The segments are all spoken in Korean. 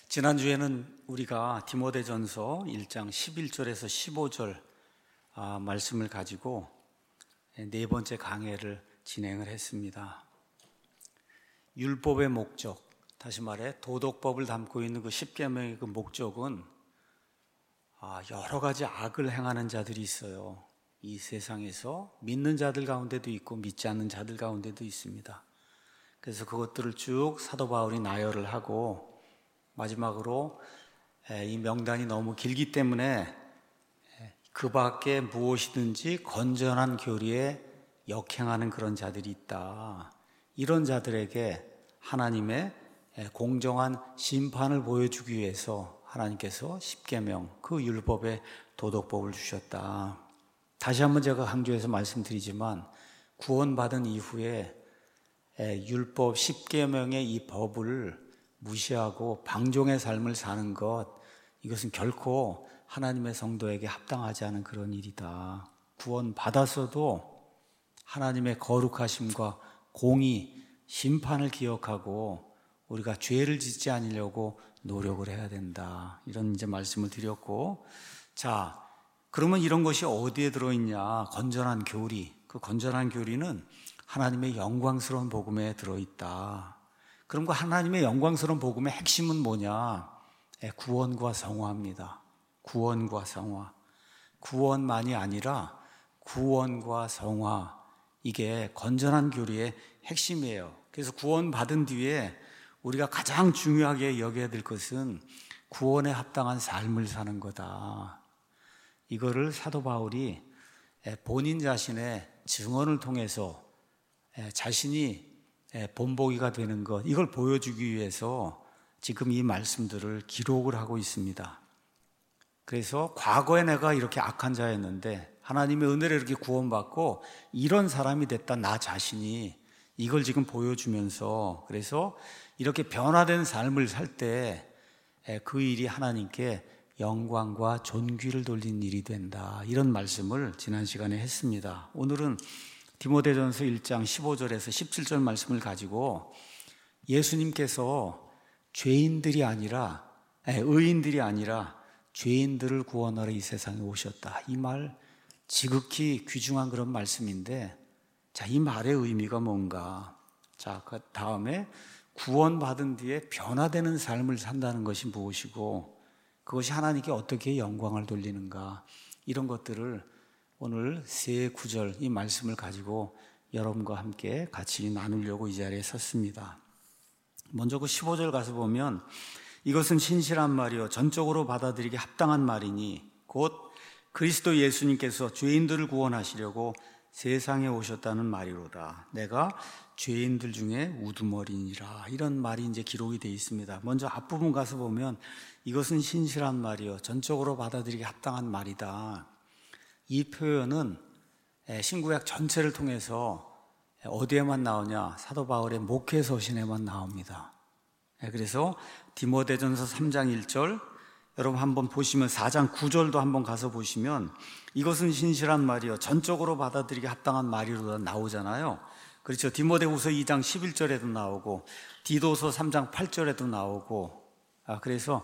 지난주에는 우리가 디모데전서 1장 11절에서 15절 말씀을 가지고 네 번째 강해를 진행을 했습니다. 율법의 목적, 다시 말해 도덕법을 담고 있는 그 십계명의 그 목적은 여러 가지 악을 행하는 자들이 있어요. 이 세상에서 믿는 자들 가운데도 있고 믿지 않는 자들 가운데도 있습니다. 그래서 그것들을 쭉 사도 바울이 나열을 하고 마지막으로 이 명단이 너무 길기 때문에 그 밖에 무엇이든지 건전한 교리에 역행하는 그런 자들이 있다. 이런 자들에게 하나님의 공정한 심판을 보여주기 위해서 하나님께서 십계명, 그 율법의 도덕법을 주셨다. 다시 한번 제가 강조해서 말씀드리지만 구원받은 이후에 율법 십계명의 이 법을 무시하고 방종의 삶을 사는 것, 이것은 결코 하나님의 성도에게 합당하지 않은 그런 일이다. 구원받았어도 하나님의 거룩하심과 공의, 심판을 기억하고 우리가 죄를 짓지 않으려고 노력을 해야 된다. 이런 이제 말씀을 드렸고, 자, 그러면 이런 것이 어디에 들어있냐? 건전한 교리. 그 건전한 교리는 하나님의 영광스러운 복음에 들어있다. 그럼 그 하나님의 영광스러운 복음의 핵심은 뭐냐? 구원과 성화입니다. 구원과 성화. 구원만이 아니라 구원과 성화. 이게 건전한 교리의 핵심이에요. 그래서 구원받은 뒤에 우리가 가장 중요하게 여겨야 될 것은 구원에 합당한 삶을 사는 거다. 이거를 사도 바울이 본인 자신의 증언을 통해서 자신이 본보기가 되는 것, 이걸 보여주기 위해서 지금 이 말씀들을 기록을 하고 있습니다. 그래서 과거에 내가 이렇게 악한 자였는데 하나님의 은혜로 이렇게 구원받고 이런 사람이 됐다, 나 자신이, 이걸 지금 보여주면서, 그래서 이렇게 변화된 삶을 살 때 그 일이 하나님께 영광과 존귀를 돌린 일이 된다. 이런 말씀을 지난 시간에 했습니다. 오늘은 디모데전서 1장 15절에서 17절 말씀을 가지고 예수님께서 죄인들이 아니라, 의인들이 아니라 죄인들을 구원하러 이 세상에 오셨다. 이 말 지극히 귀중한 그런 말씀인데, 자, 이 말의 의미가 뭔가? 자, 그 다음에 구원받은 뒤에 변화되는 삶을 산다는 것이 무엇이고, 그것이 하나님께 어떻게 영광을 돌리는가? 이런 것들을 오늘 세 구절 이 말씀을 가지고 여러분과 함께 같이 나누려고 이 자리에 섰습니다. 먼저 그 15절 가서 보면, 이것은 신실한 말이요 전적으로 받아들이기 합당한 말이니 곧 그리스도 예수님께서 죄인들을 구원하시려고 세상에 오셨다는 말이로다. 내가 죄인들 중에 우두머리니라. 이런 말이 이제 기록이 되어 있습니다. 먼저 앞부분 가서 보면 이것은 신실한 말이요 전적으로 받아들이기 합당한 말이다. 이 표현은 신구약 전체를 통해서 어디에만 나오냐? 사도 바울의 목회 서신에만 나옵니다. 그래서 디모데전서 3장 1절, 여러분 한번 보시면 4장 9절도 한번 가서 보시면 이것은 신실한 말이요 전적으로 받아들이기 합당한 말이로 나오잖아요. 그렇죠. 디모데후서 2장 11절에도 나오고 디도서 3장 8절에도 나오고, 그래서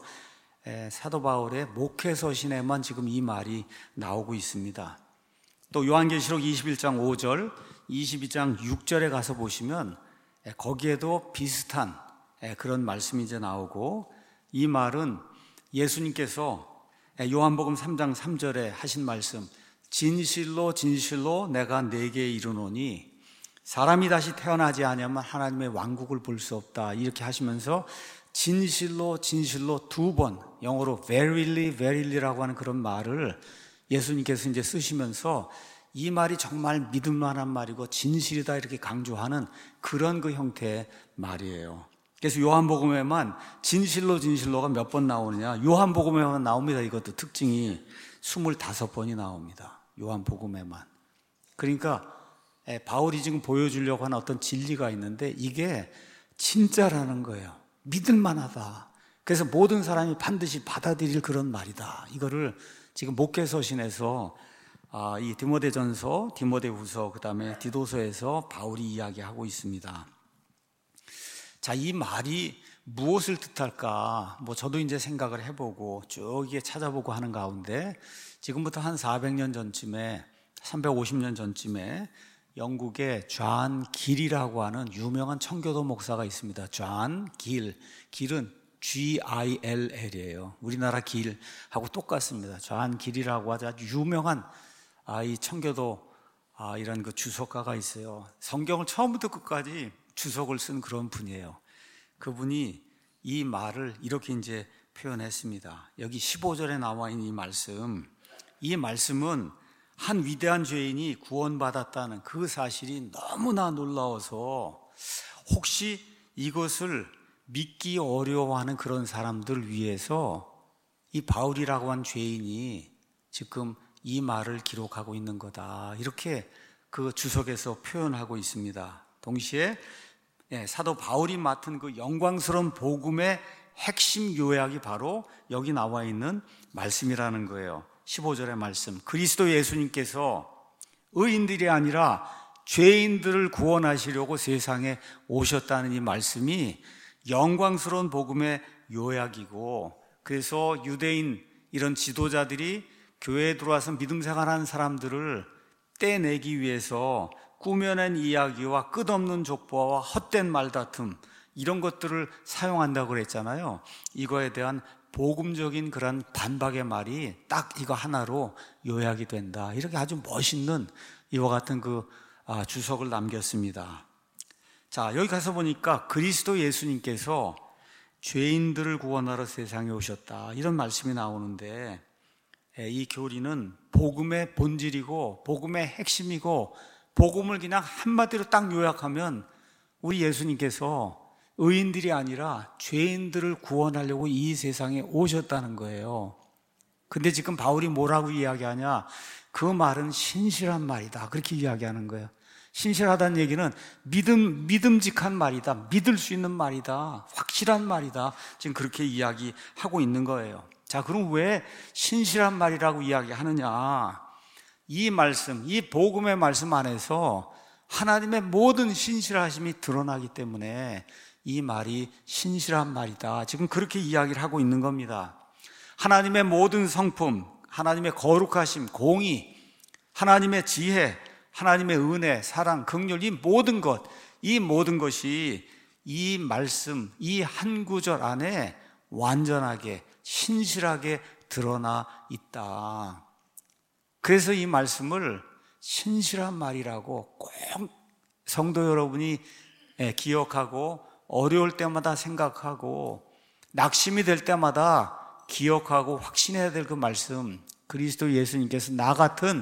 사도 바울의 목회 서신에만 지금 이 말이 나오고 있습니다. 또 요한계시록 21장 5절, 22장 6절에 가서 보시면 거기에도 비슷한 그런 말씀이 이제 나오고, 이 말은 예수님께서 요한복음 3장 3절에 하신 말씀, 진실로 진실로 내가 네게 이르노니 사람이 다시 태어나지 아니하면 하나님의 왕국을 볼 수 없다. 이렇게 하시면서 진실로 진실로 두 번, 영어로 verily verily라고 하는 그런 말을 예수님께서 이제 쓰시면서 이 말이 정말 믿을 만한 말이고 진실이다 이렇게 강조하는 그런 그 형태의 말이에요. 그래서 요한복음에만 진실로 진실로가 몇 번 나오느냐? 요한복음에만 나옵니다. 이것도 특징이 25번이 나옵니다. 요한복음에만. 그러니까 바울이 지금 보여주려고 하는 어떤 진리가 있는데 이게 진짜라는 거예요. 믿을 만하다. 그래서 모든 사람이 반드시 받아들일 그런 말이다. 이거를 지금 목회서신에서 이 디모데전서, 디모데후서, 그 다음에 디도서에서 바울이 이야기하고 있습니다. 자, 이 말이 무엇을 뜻할까? 저도 이제 생각을 해보고 쭉 이게 찾아보고 하는 가운데 지금부터 한 400년 전쯤에, 350년 전쯤에 영국의 존 길이라고 하는 유명한 청교도 목사가 있습니다. 존 길. 길은 Gill이에요. 우리나라 길하고 똑같습니다. 존 길이라고 아주 유명한 이 청교도 이런 그 주석가가 있어요. 성경을 처음부터 끝까지 주석을 쓴 그런 분이에요. 그분이 이 말을 이렇게 이제 표현했습니다. 여기 15절에 나와 있는 이 말씀은 한 위대한 죄인이 구원받았다는 그 사실이 너무나 놀라워서 혹시 이것을 믿기 어려워하는 그런 사람들 위해서 이 바울이라고 한 죄인이 지금 이 말을 기록하고 있는 거다, 이렇게 그 주석에서 표현하고 있습니다. 동시에 사도 바울이 맡은 그 영광스러운 복음의 핵심 요약이 바로 여기 나와 있는 말씀이라는 거예요. 15절의 말씀, 그리스도 예수님께서 의인들이 아니라 죄인들을 구원하시려고 세상에 오셨다는 이 말씀이 영광스러운 복음의 요약이고, 그래서 유대인 이런 지도자들이 교회에 들어와서 믿음 생활하는 사람들을 떼내기 위해서 꾸며낸 이야기와 끝없는 족보와 헛된 말다툼, 이런 것들을 사용한다고 그랬잖아요. 이거에 대한 복음적인 그런 반박의 말이 딱 이거 하나로 요약이 된다, 이렇게 아주 멋있는 이와 같은 그 주석을 남겼습니다. 자, 여기 가서 보니까 그리스도 예수님께서 죄인들을 구원하러 세상에 오셨다, 이런 말씀이 나오는데, 이 교리는 복음의 본질이고 복음의 핵심이고, 복음을 그냥 한마디로 딱 요약하면 우리 예수님께서 의인들이 아니라 죄인들을 구원하려고 이 세상에 오셨다는 거예요. 근데 지금 바울이 뭐라고 이야기하냐? 그 말은 신실한 말이다, 그렇게 이야기하는 거예요. 신실하다는 얘기는 믿음직한 말이다, 믿을 수 있는 말이다, 확실한 말이다, 지금 그렇게 이야기하고 있는 거예요. 자, 그럼 왜 신실한 말이라고 이야기하느냐? 이 말씀, 이 복음의 말씀 안에서 하나님의 모든 신실하심이 드러나기 때문에 이 말이 신실한 말이다, 지금 그렇게 이야기를 하고 있는 겁니다. 하나님의 모든 성품, 하나님의 거룩하심, 공의, 하나님의 지혜, 하나님의 은혜, 사랑, 긍휼, 이 모든 것이 이 말씀, 이 한 구절 안에 완전하게 신실하게 드러나 있다. 그래서 이 말씀을 신실한 말이라고 꼭 성도 여러분이 기억하고, 어려울 때마다 생각하고, 낙심이 될 때마다 기억하고 확신해야 될 그 말씀, 그리스도 예수님께서 나 같은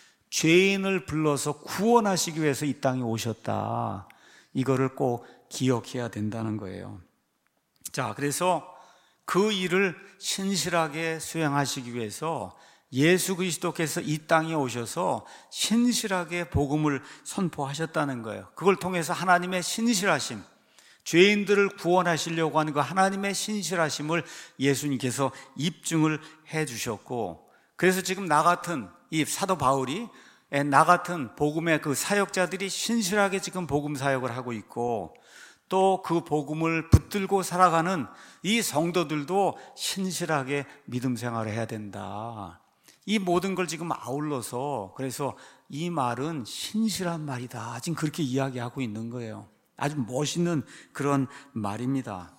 죄인을 불러서 구원하시기 위해서 이 땅에 오셨다, 이거를 꼭 기억해야 된다는 거예요. 자, 그래서 그 일을 신실하게 수행하시기 위해서 예수 그리스도께서 이 땅에 오셔서 신실하게 복음을 선포하셨다는 거예요. 그걸 통해서 하나님의 신실하심, 죄인들을 구원하시려고 하는 그 하나님의 신실하심을 예수님께서 입증을 해 주셨고, 그래서 지금 나 같은 이 사도 바울이, 나 같은 복음의 그 사역자들이 신실하게 지금 복음 사역을 하고 있고, 또 그 복음을 붙들고 살아가는 이 성도들도 신실하게 믿음 생활을 해야 된다. 이 모든 걸 지금 아울러서, 그래서 이 말은 신실한 말이다, 지금 그렇게 이야기하고 있는 거예요. 아주 멋있는 그런 말입니다.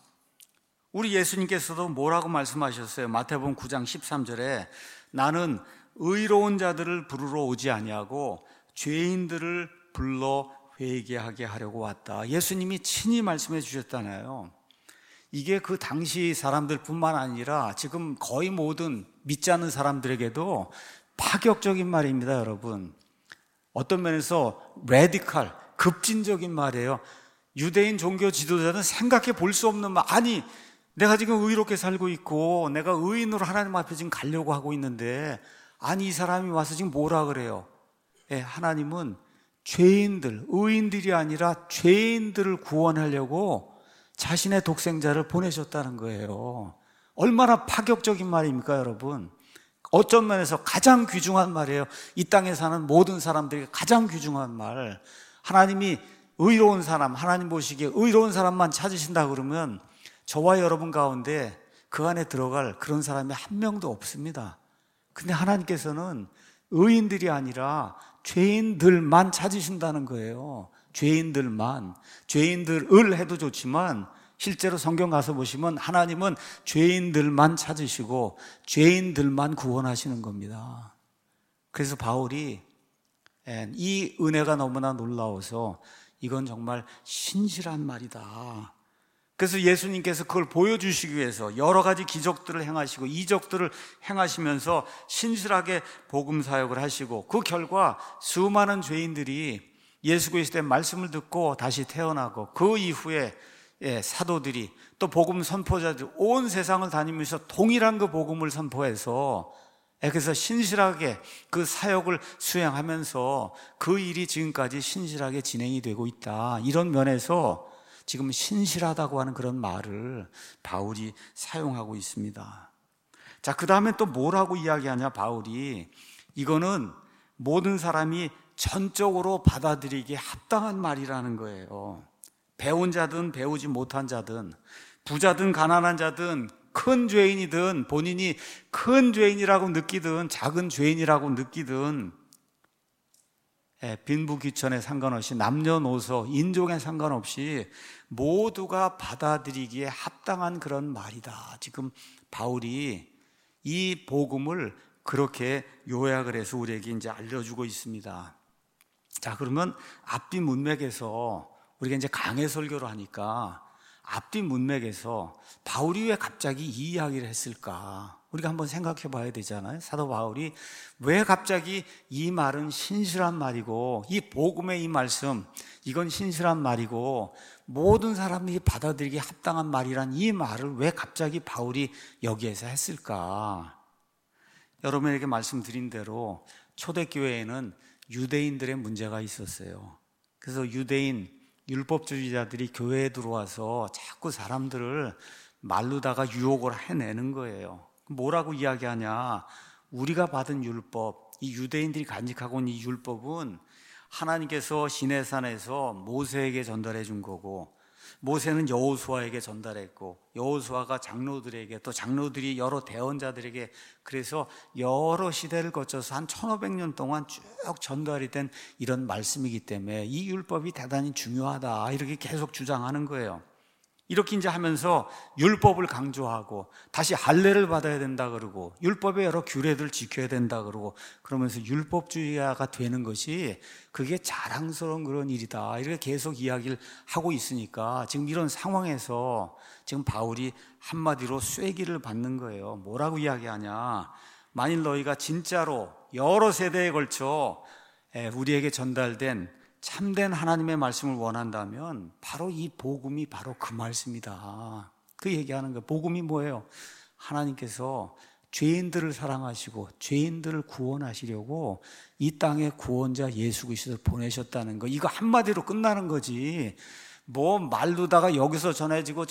우리 예수님께서도 뭐라고 말씀하셨어요? 마태복음 9장 13절에 나는 의로운 자들을 부르러 오지 아니하고 죄인들을 불러 회개하게 하려고 왔다, 예수님이 친히 말씀해 주셨잖아요. 이게 그 당시 사람들뿐만 아니라 지금 거의 모든 믿지 않는 사람들에게도 파격적인 말입니다, 여러분. 어떤 면에서 레디칼, 급진적인 말이에요. 유대인 종교 지도자는 생각해 볼 수 없는 말. 아니, 내가 지금 의롭게 살고 있고 내가 의인으로 하나님 앞에 지금 가려고 하고 있는데, 아니 이 사람이 와서 지금 뭐라 그래요? 하나님은 죄인들, 의인들이 아니라 죄인들을 구원하려고 자신의 독생자를 보내셨다는 거예요. 얼마나 파격적인 말입니까, 여러분? 어떤 면에서 가장 귀중한 말이에요. 이 땅에 사는 모든 사람들에게 가장 귀중한 말. 하나님이 의로운 사람, 하나님 보시기에 의로운 사람만 찾으신다 그러면 저와 여러분 가운데 그 안에 들어갈 그런 사람이 한 명도 없습니다. 근데 하나님께서는 의인들이 아니라 죄인들만 찾으신다는 거예요. 죄인들만. 죄인들을 해도 좋지만 실제로 성경 가서 보시면 하나님은 죄인들만 찾으시고 죄인들만 구원하시는 겁니다. 그래서 바울이 이 은혜가 너무나 놀라워서 이건 정말 신실한 말이다. 그래서 예수님께서 그걸 보여주시기 위해서 여러 가지 기적들을 행하시고 이적들을 행하시면서 신실하게 복음 사역을 하시고 그 결과 수많은 죄인들이 예수 그리스도의 말씀을 듣고 다시 태어나고 그 이후에 사도들이 또 복음 선포자들 온 세상을 다니면서 동일한 그 복음을 선포해서 그래서 신실하게 그 사역을 수행하면서 그 일이 지금까지 신실하게 진행이 되고 있다. 이런 면에서 지금 신실하다고 하는 그런 말을 바울이 사용하고 있습니다. 자, 그 다음에 또 뭐라고 이야기하냐, 바울이. 이거는 모든 사람이 전적으로 받아들이기에 합당한 말이라는 거예요. 배운 자든 배우지 못한 자든, 부자든 가난한 자든, 큰 죄인이든 본인이 큰 죄인이라고 느끼든 작은 죄인이라고 느끼든 빈부귀천에 상관없이 남녀노소 인종에 상관없이 모두가 받아들이기에 합당한 그런 말이다. 지금 바울이 이 복음을 그렇게 요약을 해서 우리에게 이제 알려주고 있습니다. 자, 그러면 앞뒤 문맥에서 우리가 이제 강해 설교를 하니까 앞뒤 문맥에서 바울이 왜 갑자기 이 이야기를 했을까? 우리가 한번 생각해 봐야 되잖아요. 사도 바울이 왜 갑자기 이 말은 신실한 말이고 이 복음의 이 말씀 이건 신실한 말이고 모든 사람이 받아들이기 합당한 말이란 이 말을 왜 갑자기 바울이 여기에서 했을까? 여러분에게 말씀드린 대로 초대교회에는 유대인들의 문제가 있었어요. 그래서 유대인 율법주의자들이 교회에 들어와서 자꾸 사람들을 말르다가 유혹을 해내는 거예요. 뭐라고 이야기하냐? 우리가 받은 율법, 이 유대인들이 간직하고 있는 이 율법은 하나님께서 시내산에서 모세에게 전달해 준 거고 모세는 여호수아에게 전달했고 여호수아가 장로들에게 또 장로들이 여러 대언자들에게 그래서 여러 시대를 거쳐서 한 1500년 동안 쭉 전달이 된 이런 말씀이기 때문에 이 율법이 대단히 중요하다 이렇게 계속 주장하는 거예요. 이렇게 이제 하면서 율법을 강조하고 다시 할례를 받아야 된다 그러고 율법의 여러 규례들을 지켜야 된다 그러고 그러면서 율법주의자가 되는 것이 그게 자랑스러운 그런 일이다 이렇게 계속 이야기를 하고 있으니까 지금 이런 상황에서 지금 바울이 한마디로 쐐기를 받는 거예요. 뭐라고 이야기하냐? 만일 너희가 진짜로 여러 세대에 걸쳐 우리에게 전달된 참된 하나님의 말씀을 원한다면 바로 이 복음이 바로 그 말씀이다. 그 얘기하는 거예요. 복음이 뭐예요? 하나님께서 죄인들을 사랑하시고 죄인들을 구원하시려고 이 땅에 구원자 예수 그리스도를 보내셨다는 거. 이거 한마디로 끝나는 거지. 뭐 말로다가 여기서 전해지고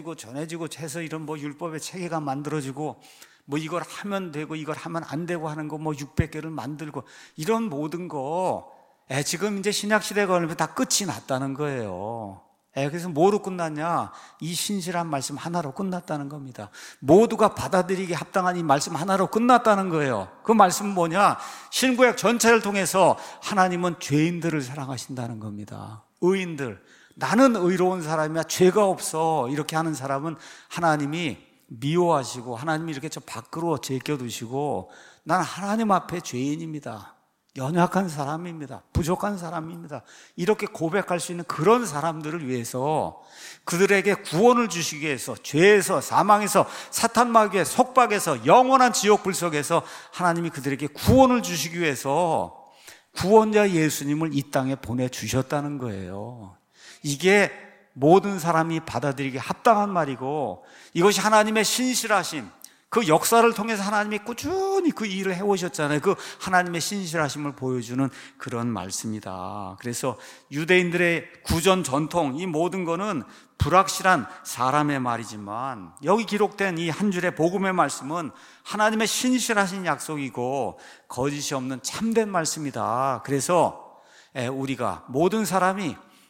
해서 이런 뭐 율법의 체계가 만들어지고 뭐 이걸 하면 되고 이걸 하면 안 되고 하는 거 뭐 600개를 만들고 이런 모든 거 지금 이제 신약시대가 오면 다 끝이 났다는 거예요. 그래서 뭐로 끝났냐? 이 신실한 말씀 하나로 끝났다는 겁니다. 모두가 받아들이기 합당한 이 말씀 하나로 끝났다는 거예요. 그 말씀은 뭐냐? 신구약 전체를 통해서 하나님은 죄인들을 사랑하신다는 겁니다. 의인들, 나는 의로운 사람이야 죄가 없어 이렇게 하는 사람은 하나님이 미워하시고 하나님이 이렇게 저 밖으로 제껴두시고 난 하나님 앞에 죄인입니다. 연약한 사람입니다. 부족한 사람입니다. 이렇게 고백할 수 있는 그런 사람들을 위해서 그들에게 구원을 주시기 위해서 죄에서 사망에서 사탄 마귀의 속박에서 영원한 지옥 불속에서 하나님이 그들에게 구원을 주시기 위해서 구원자 예수님을 이 땅에 보내주셨다는 거예요. 이게 모든 사람이 받아들이기 합당한 말이고 이것이 하나님의 신실하심 그 역사를 통해서 하나님이 꾸준히 그 일을 해오셨잖아요. 그 하나님의 신실하심을 보여주는 그런 말씀이다. 그래서 유대인들의 구전 전통 이 모든 거는 불확실한 사람의 말이지만 여기 기록된 이 한 줄의 복음의 말씀은 하나님의 신실하신 약속이고 거짓이 없는 참된 말씀이다. 그래서 우리가 모든 사람이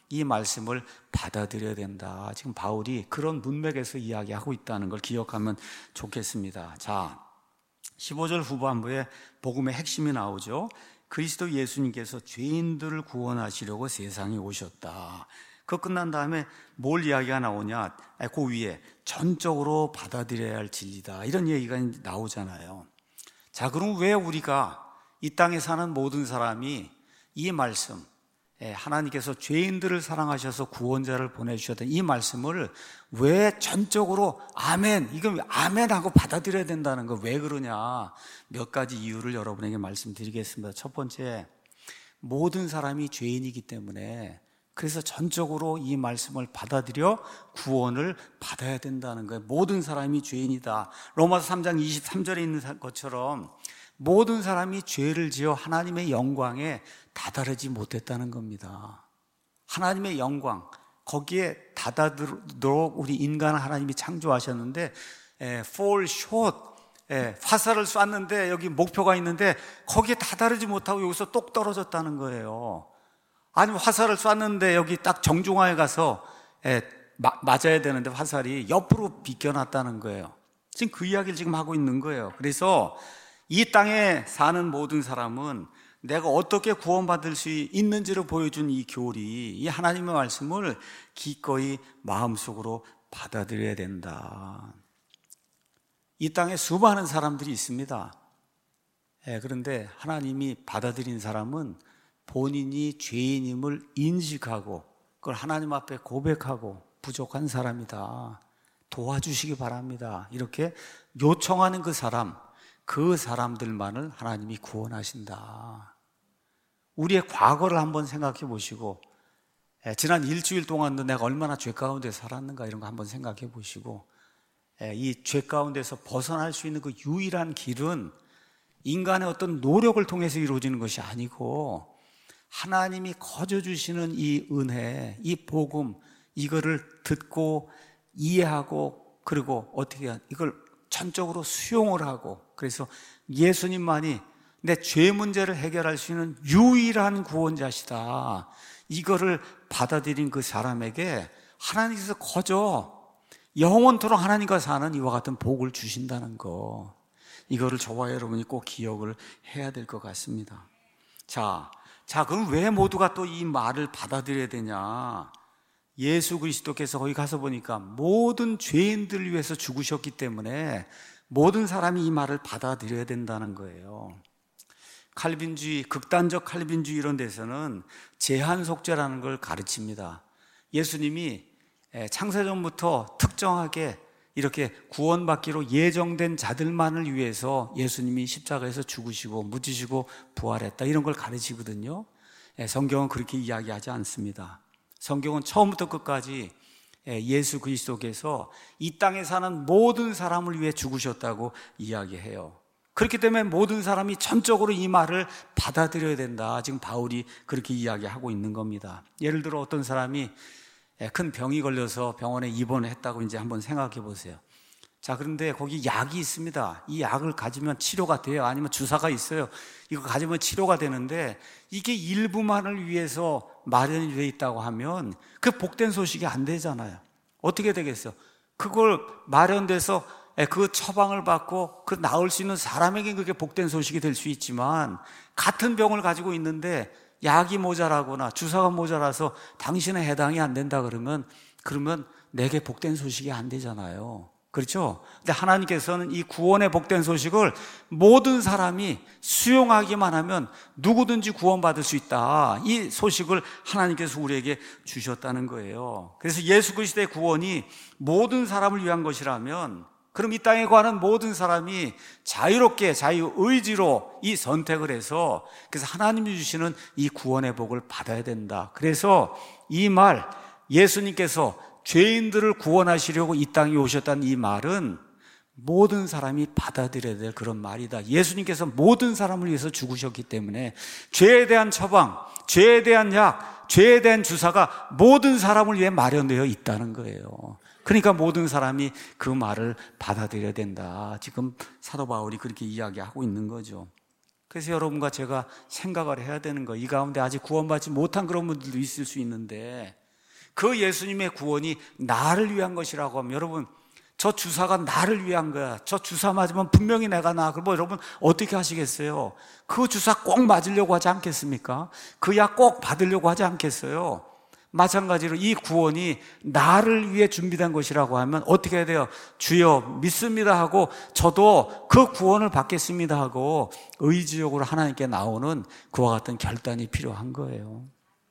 이 말씀을 받아들여야 된다. 지금 바울이 그런 문맥에서 이야기하고 있다는 걸 기억하면 좋겠습니다. 자, 15절 후반부에 복음의 핵심이 나오죠. 그리스도 예수님께서 죄인들을 구원하시려고 세상에 오셨다. 그 끝난 다음에 뭘 이야기가 나오냐? 그 위에 전적으로 받아들여야 할 진리다. 이런 얘기가 나오잖아요. 자, 그럼 왜 우리가 이 땅에 사는 모든 사람이 이 말씀, 하나님께서 죄인들을 사랑하셔서 구원자를 보내주셨던 이 말씀을 왜 전적으로 아멘, 이거 아멘하고 받아들여야 된다는 거 왜 그러냐? 몇 가지 이유를 여러분에게 말씀드리겠습니다. 첫 번째, 모든 사람이 죄인이기 때문에 그래서 전적으로 이 말씀을 받아들여 구원을 받아야 된다는 거예요. 모든 사람이 죄인이다. 로마서 3장 23절에 있는 것처럼 모든 사람이 죄를 지어 하나님의 영광에 다다르지 못했다는 겁니다. 하나님의 영광, 거기에 다다르도록 우리 인간을 하나님이 창조하셨는데 fall short, 화살을 쐈는데 여기 목표가 있는데 거기에 다다르지 못하고 여기서 똑 떨어졌다는 거예요. 아니면 화살을 쐈는데 여기 딱 정중앙에 가서 맞아야 되는데 화살이 옆으로 비껴났다는 거예요. 지금 그 이야기를 지금 하고 있는 거예요. 그래서 이 땅에 사는 모든 사람은 내가 어떻게 구원받을 수 있는지를 보여준 이 교리, 이 하나님의 말씀을 기꺼이 마음속으로 받아들여야 된다. 이 땅에 수많은 사람들이 있습니다. 그런데 하나님이 받아들인 사람은 본인이 죄인임을 인식하고 그걸 하나님 앞에 고백하고 부족한 사람이다, 도와주시기 바랍니다, 이렇게 요청하는 그 사람들만을 하나님이 구원하신다. 우리의 과거를 한번 생각해 보시고 지난 일주일 동안도 내가 얼마나 죄 가운데 살았는가 이런 거 한번 생각해 보시고 이 죄 가운데서 벗어날 수 있는 그 유일한 길은 인간의 어떤 노력을 통해서 이루어지는 것이 아니고 하나님이 거저 주시는 이 은혜, 이 복음, 이거를 듣고 이해하고 그리고 어떻게 이걸 전적으로 수용을 하고 그래서 예수님만이 내 죄 문제를 해결할 수 있는 유일한 구원자시다, 이거를 받아들인 그 사람에게 하나님께서 거저 영원토록 하나님과 사는 이와 같은 복을 주신다는 거, 이거를 저와 여러분이 꼭 기억을 해야 될 것 같습니다. 자, 그럼 왜 모두가 또 이 말을 받아들여야 되냐? 예수 그리스도께서 거기 가서 보니까 모든 죄인들을 위해서 죽으셨기 때문에 모든 사람이 이 말을 받아들여야 된다는 거예요. 칼빈주의, 극단적 칼빈주의 이런 데서는 제한 속죄라는 걸 가르칩니다. 예수님이 창세전부터 특정하게 이렇게 구원받기로 예정된 자들만을 위해서 예수님이 십자가에서 죽으시고 묻히시고 부활했다, 이런 걸 가르치거든요. 성경은 그렇게 이야기하지 않습니다. 성경은 처음부터 끝까지 예수 그리스도께서 이 땅에 사는 모든 사람을 위해 죽으셨다고 이야기해요. 그렇기 때문에 모든 사람이 전적으로 이 말을 받아들여야 된다, 지금 바울이 그렇게 이야기하고 있는 겁니다. 예를 들어 어떤 사람이 큰 병이 걸려서 병원에 입원을 했다고 이제 한번 생각해 보세요. 자, 그런데 거기 약이 있습니다. 이 약을 가지면 치료가 돼요. 아니면 주사가 있어요. 이거 가지면 치료가 되는데 이게 일부만을 위해서 마련이 되어 있다고 하면 그 복된 소식이 안 되잖아요. 어떻게 되겠어요? 그걸 마련돼서 그 처방을 받고 그 나을 수 있는 사람에게 그게 복된 소식이 될 수 있지만 같은 병을 가지고 있는데 약이 모자라거나 주사가 모자라서 당신은 해당이 안 된다 그러면 내게 복된 소식이 안 되잖아요. 그렇죠? 근데 하나님께서는 이 구원의 복된 소식을 모든 사람이 수용하기만 하면 누구든지 구원받을 수 있다, 이 소식을 하나님께서 우리에게 주셨다는 거예요. 그래서 예수 그리스도의 구원이 모든 사람을 위한 것이라면 그럼 이 땅에 관한 모든 사람이 자유롭게 자유의지로 이 선택을 해서 그래서 하나님이 주시는 이 구원의 복을 받아야 된다. 그래서 이 말, 예수님께서 죄인들을 구원하시려고 이 땅에 오셨다는 이 말은 모든 사람이 받아들여야 될 그런 말이다. 예수님께서 모든 사람을 위해서 죽으셨기 때문에 죄에 대한 처방, 죄에 대한 약, 죄에 대한 주사가 모든 사람을 위해 마련되어 있다는 거예요. 그러니까 모든 사람이 그 말을 받아들여야 된다. 지금 사도 바울이 그렇게 이야기하고 있는 거죠. 그래서 여러분과 제가 생각을 해야 되는 거예요. 이 가운데 아직 구원받지 못한 그런 분들도 있을 수 있는데 그 예수님의 구원이 나를 위한 것이라고 하면, 여러분, 저 주사가 나를 위한 거야. 저 주사 맞으면 분명히 내가 나. 그럼 여러분 어떻게 하시겠어요? 그 주사 꼭 맞으려고 하지 않겠습니까? 그 약 꼭 받으려고 하지 않겠어요? 마찬가지로 이 구원이 나를 위해 준비된 것이라고 하면 어떻게 해야 돼요? 주여 믿습니다 하고 저도 그 구원을 받겠습니다 하고 의지적으로 하나님께 나오는 그와 같은 결단이 필요한 거예요.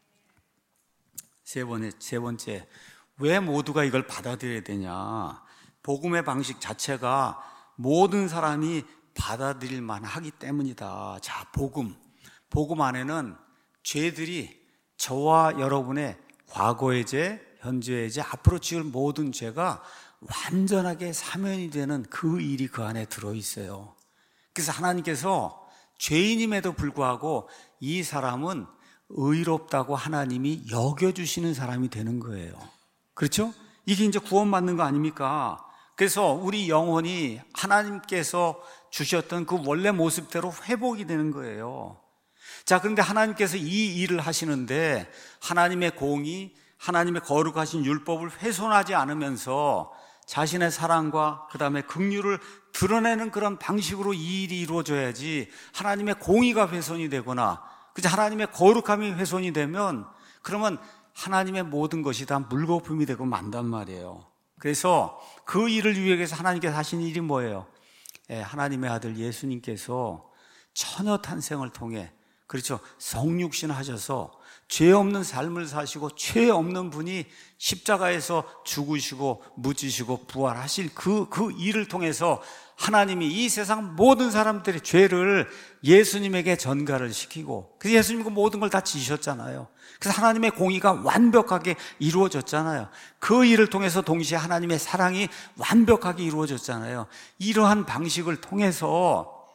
세 번째, 왜 모두가 이걸 받아들여야 되냐? 복음의 방식 자체가 모든 사람이 받아들일 만하기 때문이다. 자, 복음 안에는 죄들이 저와 여러분의 과거의 죄, 현재의 죄, 앞으로 지을 모든 죄가 완전하게 사면이 되는 그 일이 그 안에 들어있어요. 그래서 하나님께서 죄인임에도 불구하고 이 사람은 의롭다고 하나님이 여겨주시는 사람이 되는 거예요. 그렇죠? 이게 이제 구원받는 거 아닙니까? 그래서 우리 영혼이 하나님께서 주셨던 그 원래 모습대로 회복이 되는 거예요. 자, 그런데 하나님께서 이 일을 하시는데 하나님의 공의, 하나님의 거룩하신 율법을 훼손하지 않으면서 자신의 사랑과 그 다음에 긍휼을 드러내는 그런 방식으로 이 일이 이루어져야지, 하나님의 공의가 훼손이 되거나 그저 하나님의 거룩함이 훼손이 되면 그러면 하나님의 모든 것이 다 물거품이 되고 만단 말이에요. 그래서 그 일을 위해서 하나님께서 하신 일이 뭐예요? 하나님의 아들 예수님께서 처녀 탄생을 통해, 그렇죠, 성육신 하셔서 죄 없는 삶을 사시고 죄 없는 분이 십자가에서 죽으시고 묻히시고 부활하실 그 일을 통해서 하나님이 이 세상 모든 사람들의 죄를 예수님에게 전가를 시키고, 그래서 예수님이 그 모든 걸 다 지셨잖아요. 그래서 하나님의 공의가 완벽하게 이루어졌잖아요. 그 일을 통해서 동시에 하나님의 사랑이 완벽하게 이루어졌잖아요. 이러한 방식을 통해서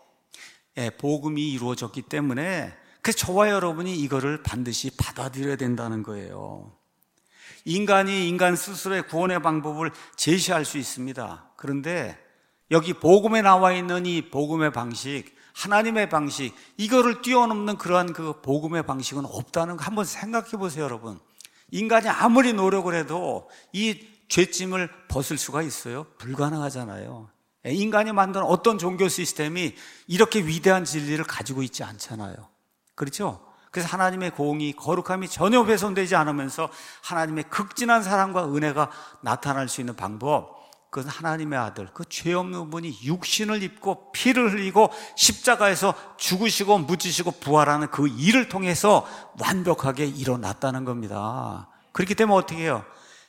복음이 이루어졌기 때문에 그래서 저와 여러분이 이거를 반드시 받아들여야 된다는 거예요. 인간이 인간 스스로의 구원의 방법을 제시할 수 있습니다. 그런데 여기 복음에 나와 있는 이 복음의 방식, 하나님의 방식, 이거를 뛰어넘는 그러한 그 복음의 방식은 없다는 거 한번 생각해 보세요, 여러분. 인간이 아무리 노력을 해도 이 죄짐을 벗을 수가 있어요? 불가능하잖아요. 인간이 만든 어떤 종교 시스템이 이렇게 위대한 진리를 가지고 있지 않잖아요. 그렇죠? 그래서 하나님의 공의, 거룩함이 전혀 훼손되지 않으면서 하나님의 극진한 사랑과 은혜가 나타날 수 있는 방법, 그것은 하나님의 아들, 그 죄 없는 분이 육신을 입고 피를 흘리고 십자가에서 죽으시고 묻히시고 부활하는 그 일을 통해서 완벽하게 일어났다는 겁니다. 그렇기 때문에 어떻게 해요?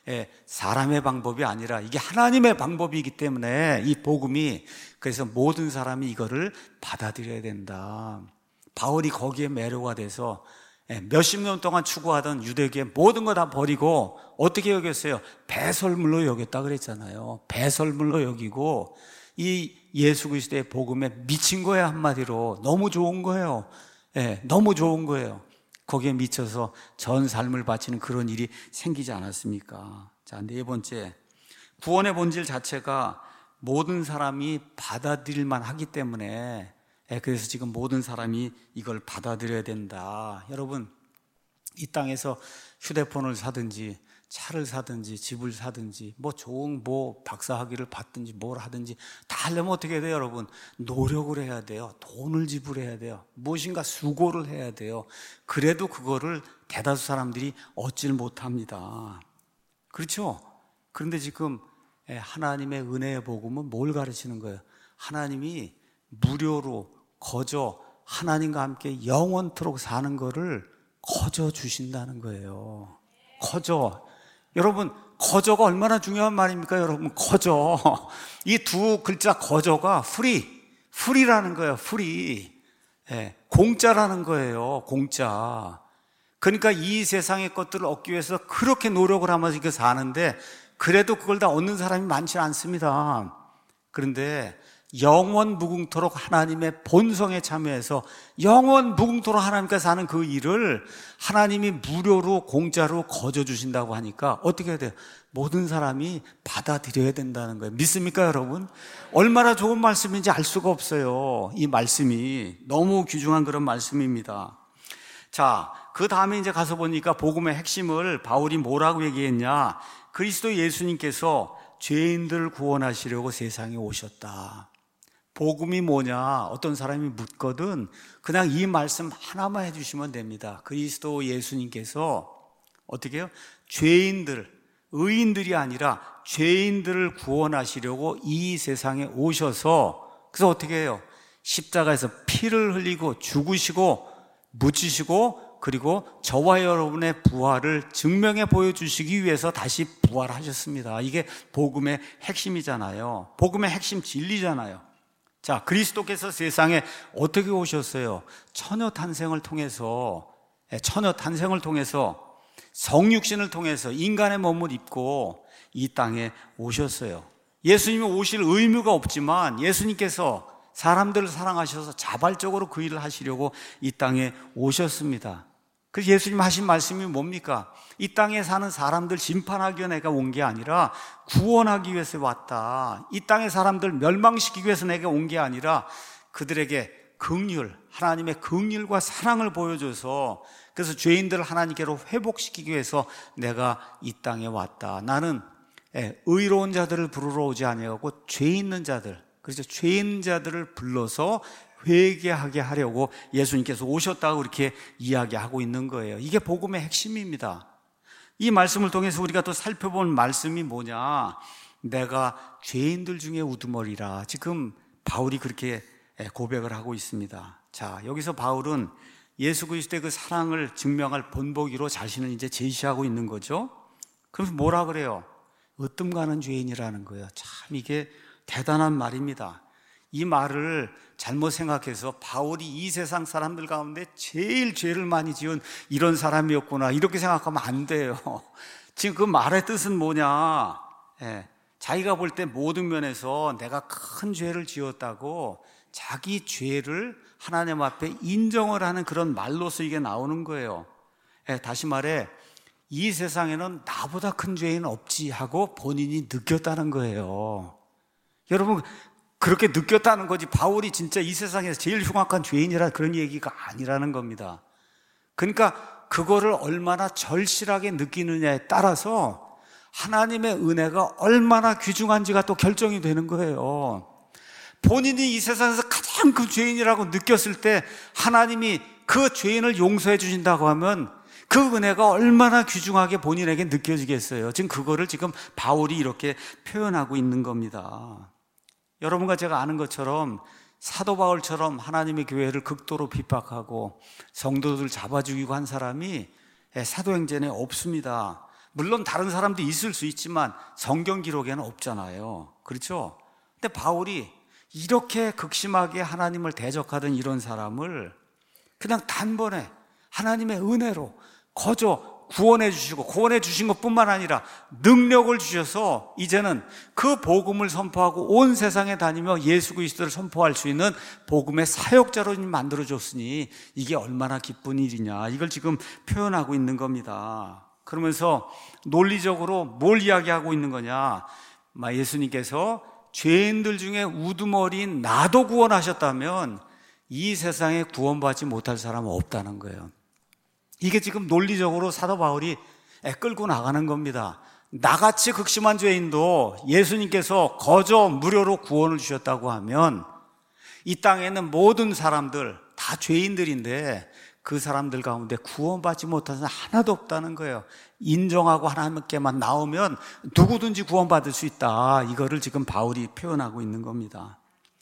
사람의 방법이 아니라 이게 하나님의 방법이기 때문에 이 복음이, 그래서 모든 사람이 이거를 받아들여야 된다. 바울이 거기에 매료가 돼서 몇십 년 동안 추구하던 유대교의 모든 거 다 버리고 어떻게 여겼어요? 배설물로 여겼다 그랬잖아요. 배설물로 여기고 이 예수 그리스도의 복음에 미친 거예요. 한마디로 너무 좋은 거예요. 너무 좋은 거예요. 거기에 미쳐서 전 삶을 바치는 그런 일이 생기지 않았습니까? 자, 네 번째, 구원의 본질 자체가 모든 사람이 받아들일 만하기 때문에, 그래서 지금 모든 사람이 이걸 받아들여야 된다. 여러분, 이 땅에서 휴대폰을 사든지 차를 사든지 집을 사든지 좋은 박사학위를 받든지 뭘 하든지 다 하려면 어떻게 해야 돼요, 여러분? 노력을 해야 돼요. 돈을 지불해야 돼요. 무엇인가 수고를 해야 돼요. 그래도 그거를 대다수 사람들이 얻질 못합니다. 그렇죠? 그런데 지금 하나님의 은혜의 복음은 뭘 가르치는 거예요? 하나님이 무료로 거저 하나님과 함께 영원토록 사는 거를 거저 주신다는 거예요. 거저. 여러분, 거저가 얼마나 중요한 말입니까, 여러분? 거저. 이 두 글자 거저가 프리라는 거예요. 프리. 공짜라는 거예요. 공짜. 그러니까 이 세상의 것들을 얻기 위해서 그렇게 노력을 하면서 이렇게 사는데 그래도 그걸 다 얻는 사람이 많지 않습니다. 그런데 영원 무궁토록 하나님의 본성에 참여해서 영원 무궁토록 하나님과 사는 그 일을 하나님이 무료로 공짜로 거저 주신다고 하니까 어떻게 해야 돼요? 모든 사람이 받아들여야 된다는 거예요. 믿습니까, 여러분? 얼마나 좋은 말씀인지 알 수가 없어요. 이 말씀이 너무 귀중한 그런 말씀입니다. 자, 그 다음에 이제 가서 보니까 복음의 핵심을 바울이 뭐라고 얘기했냐? 그리스도 예수님께서 죄인들을 구원하시려고 세상에 오셨다. 복음이 뭐냐? 어떤 사람이 묻거든 그냥 이 말씀 하나만 해주시면 됩니다. 그리스도 예수님께서 어떻게 해요? 죄인들, 의인들이 아니라 죄인들을 구원하시려고 이 세상에 오셔서, 그래서 어떻게 해요? 십자가에서 피를 흘리고 죽으시고 묻히시고 그리고 저와 여러분의 부활을 증명해 보여주시기 위해서 다시 부활하셨습니다. 이게 복음의 핵심이잖아요. 복음의 핵심 진리잖아요. 자, 그리스도께서 세상에 어떻게 오셨어요? 처녀 탄생을 통해서 성육신을 통해서 인간의 몸을 입고 이 땅에 오셨어요. 예수님이 오실 의무가 없지만 예수님께서 사람들을 사랑하셔서 자발적으로 그 일을 하시려고 이 땅에 오셨습니다. 그래서 예수님 하신 말씀이 뭡니까? 이 땅에 사는 사람들 심판하기 위해 내가 온 게 아니라 구원하기 위해서 왔다. 이 땅의 사람들 멸망시키기 위해서 내가 온 게 아니라 그들에게 긍휼, 하나님의 긍휼과 사랑을 보여줘서, 그래서 죄인들을 하나님께로 회복시키기 위해서 내가 이 땅에 왔다. 나는 의로운 자들을 부르러 오지 아니하고 죄 있는 자들, 그래서 죄 있는 자들을 불러서 회개하게 하려고 예수님께서 오셨다고 그렇게 이야기하고 있는 거예요. 이게 복음의 핵심입니다. 이 말씀을 통해서 우리가 또 살펴본 말씀이 뭐냐? 내가 죄인들 중에 우두머리라. 지금 바울이 그렇게 고백을 하고 있습니다. 자, 여기서 바울은 예수 그리스도의 그 사랑을 증명할 본보기로 자신을 이제 제시하고 있는 거죠. 그래서 뭐라 그래요? 으뜸 가는 죄인이라는 거예요. 참 이게 대단한 말입니다. 이 말을 잘못 생각해서 바울이 이 세상 사람들 가운데 제일 죄를 많이 지은 이런 사람이었구나 이렇게 생각하면 안 돼요. 지금 그 말의 뜻은 뭐냐? 자기가 볼 때 모든 면에서 내가 큰 죄를 지었다고 자기 죄를 하나님 앞에 인정을 하는 그런 말로서 이게 나오는 거예요. 다시 말해 이 세상에는 나보다 큰 죄인은 없지 하고 본인이 느꼈다는 거예요. 여러분 그렇게 느꼈다는 거지 바울이 진짜 이 세상에서 제일 흉악한 죄인이라 그런 얘기가 아니라는 겁니다. 그러니까 그거를 얼마나 절실하게 느끼느냐에 따라서 하나님의 은혜가 얼마나 귀중한지가 또 결정이 되는 거예요. 본인이 이 세상에서 가장 큰 죄인이라고 느꼈을 때 하나님이 그 죄인을 용서해 주신다고 하면 그 은혜가 얼마나 귀중하게 본인에게 느껴지겠어요. 지금 그거를 지금 바울이 이렇게 표현하고 있는 겁니다. 여러분과 제가 아는 것처럼 사도 바울처럼 하나님의 교회를 극도로 핍박하고 성도들 잡아 죽이고 한 사람이 사도행전에 없습니다. 물론 다른 사람도 있을 수 있지만 성경 기록에는 없잖아요. 그렇죠? 근데 바울이 이렇게 극심하게 하나님을 대적하던 이런 사람을 그냥 단번에 하나님의 은혜로 거저 구원해 주시고 구원해 주신 것뿐만 아니라 능력을 주셔서 이제는 그 복음을 선포하고 온 세상에 다니며 예수 그리스도를 선포할 수 있는 복음의 사역자로 만들어줬으니 이게 얼마나 기쁜 일이냐, 이걸 지금 표현하고 있는 겁니다. 그러면서 논리적으로 뭘 이야기하고 있는 거냐? 예수님께서 죄인들 중에 우두머리인 나도 구원하셨다면 이 세상에 구원받지 못할 사람은 없다는 거예요. 이게 지금 논리적으로 사도 바울이 끌고 나가는 겁니다. 나같이 극심한 죄인도 예수님께서 거저 무료로 구원을 주셨다고 하면 이 땅에 있는 모든 사람들 다 죄인들인데 그 사람들 가운데 구원받지 못한 사람 하나도 없다는 거예요. 인정하고 하나님께만 나오면 누구든지 구원받을 수 있다. 이거를 지금 바울이 표현하고 있는 겁니다.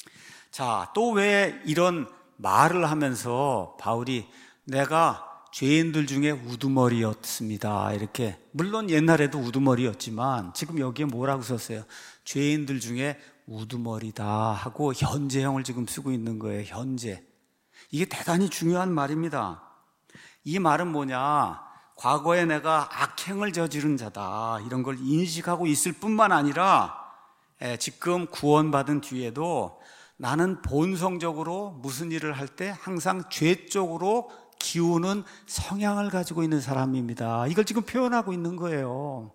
자, 또 왜 이런 말을 하면서 바울이 내가 죄인들 중에 우두머리였습니다 이렇게, 물론 옛날에도 우두머리였지만 지금 여기에 뭐라고 썼어요? 죄인들 중에 우두머리다 하고 현재형을 지금 쓰고 있는 거예요. 현재. 이게 대단히 중요한 말입니다. 이 말은 뭐냐? 과거에 내가 악행을 저지른 자다 이런 걸 인식하고 있을 뿐만 아니라 지금 구원받은 뒤에도 나는 본성적으로 무슨 일을 할 때 항상 죄 쪽으로 기우는 성향을 가지고 있는 사람입니다. 이걸 지금 표현하고 있는 거예요.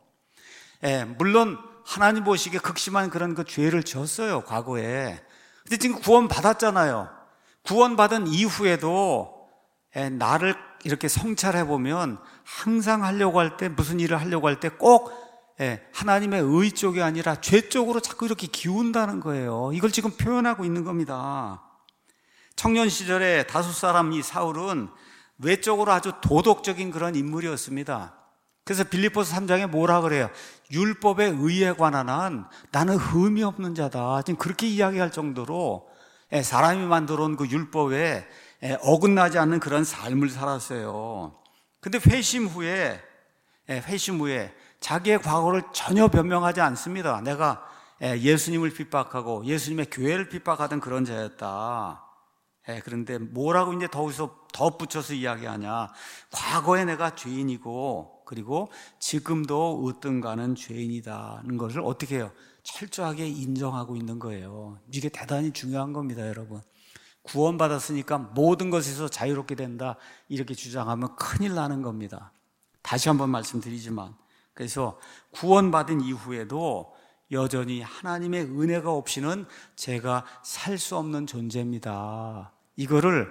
물론 하나님 보시기에 극심한 그런 그 죄를 졌어요, 과거에. 근데 지금 구원받았잖아요. 구원받은 이후에도 나를 이렇게 성찰해 보면 항상 하려고 할 때, 무슨 일을 하려고 할 때 꼭 하나님의 의 쪽이 아니라 죄 쪽으로 자꾸 이렇게 기운다는 거예요. 이걸 지금 표현하고 있는 겁니다. 청년 시절에 다섯 사람 이 사울은 외적으로 아주 도덕적인 그런 인물이었습니다. 그래서 빌립보서 3장에 뭐라 그래요? 율법의 의에 관한 한 나는 흠이 없는 자다. 지금 그렇게 이야기할 정도로 사람이 만들어 온 그 율법에 어긋나지 않는 그런 삶을 살았어요. 근데 회심 후에 자기의 과거를 전혀 변명하지 않습니다. 내가 예수님을 핍박하고 예수님의 교회를 핍박하던 그런 자였다. 그런데 뭐라고 이제 더욱서 덧붙여서 이야기하냐? 과거에 내가 죄인이고 그리고 지금도 으뜸가는 죄인이다는 것을 어떻게 해요? 철저하게 인정하고 있는 거예요. 이게 대단히 중요한 겁니다, 여러분. 구원받았으니까 모든 것에서 자유롭게 된다 이렇게 주장하면 큰일 나는 겁니다. 다시 한번 말씀드리지만, 그래서 구원받은 이후에도 여전히 하나님의 은혜가 없이는 제가 살 수 없는 존재입니다. 이거를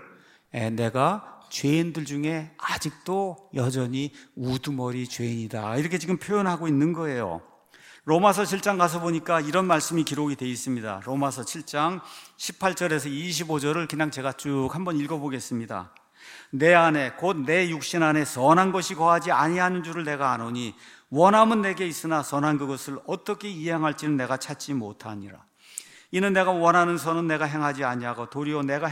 내가 죄인들 중에 아직도 여전히 우두머리 죄인이다 이렇게 지금 표현하고 있는 거예요. 로마서 7장 가서 보니까 이런 말씀이 기록이 되어 있습니다. 로마서 7장 18절에서 25절을 그냥 제가 쭉 한번 읽어보겠습니다. 내 안에 곧 내 육신 안에 선한 것이 거하지 아니하는 줄을 내가 아노니 원함은 내게 있으나 선한 그것을 어떻게 이행할지는 내가 찾지 못하니라. 이는 내가 원하는 선은 내가 행하지 아니하고 도리어 내가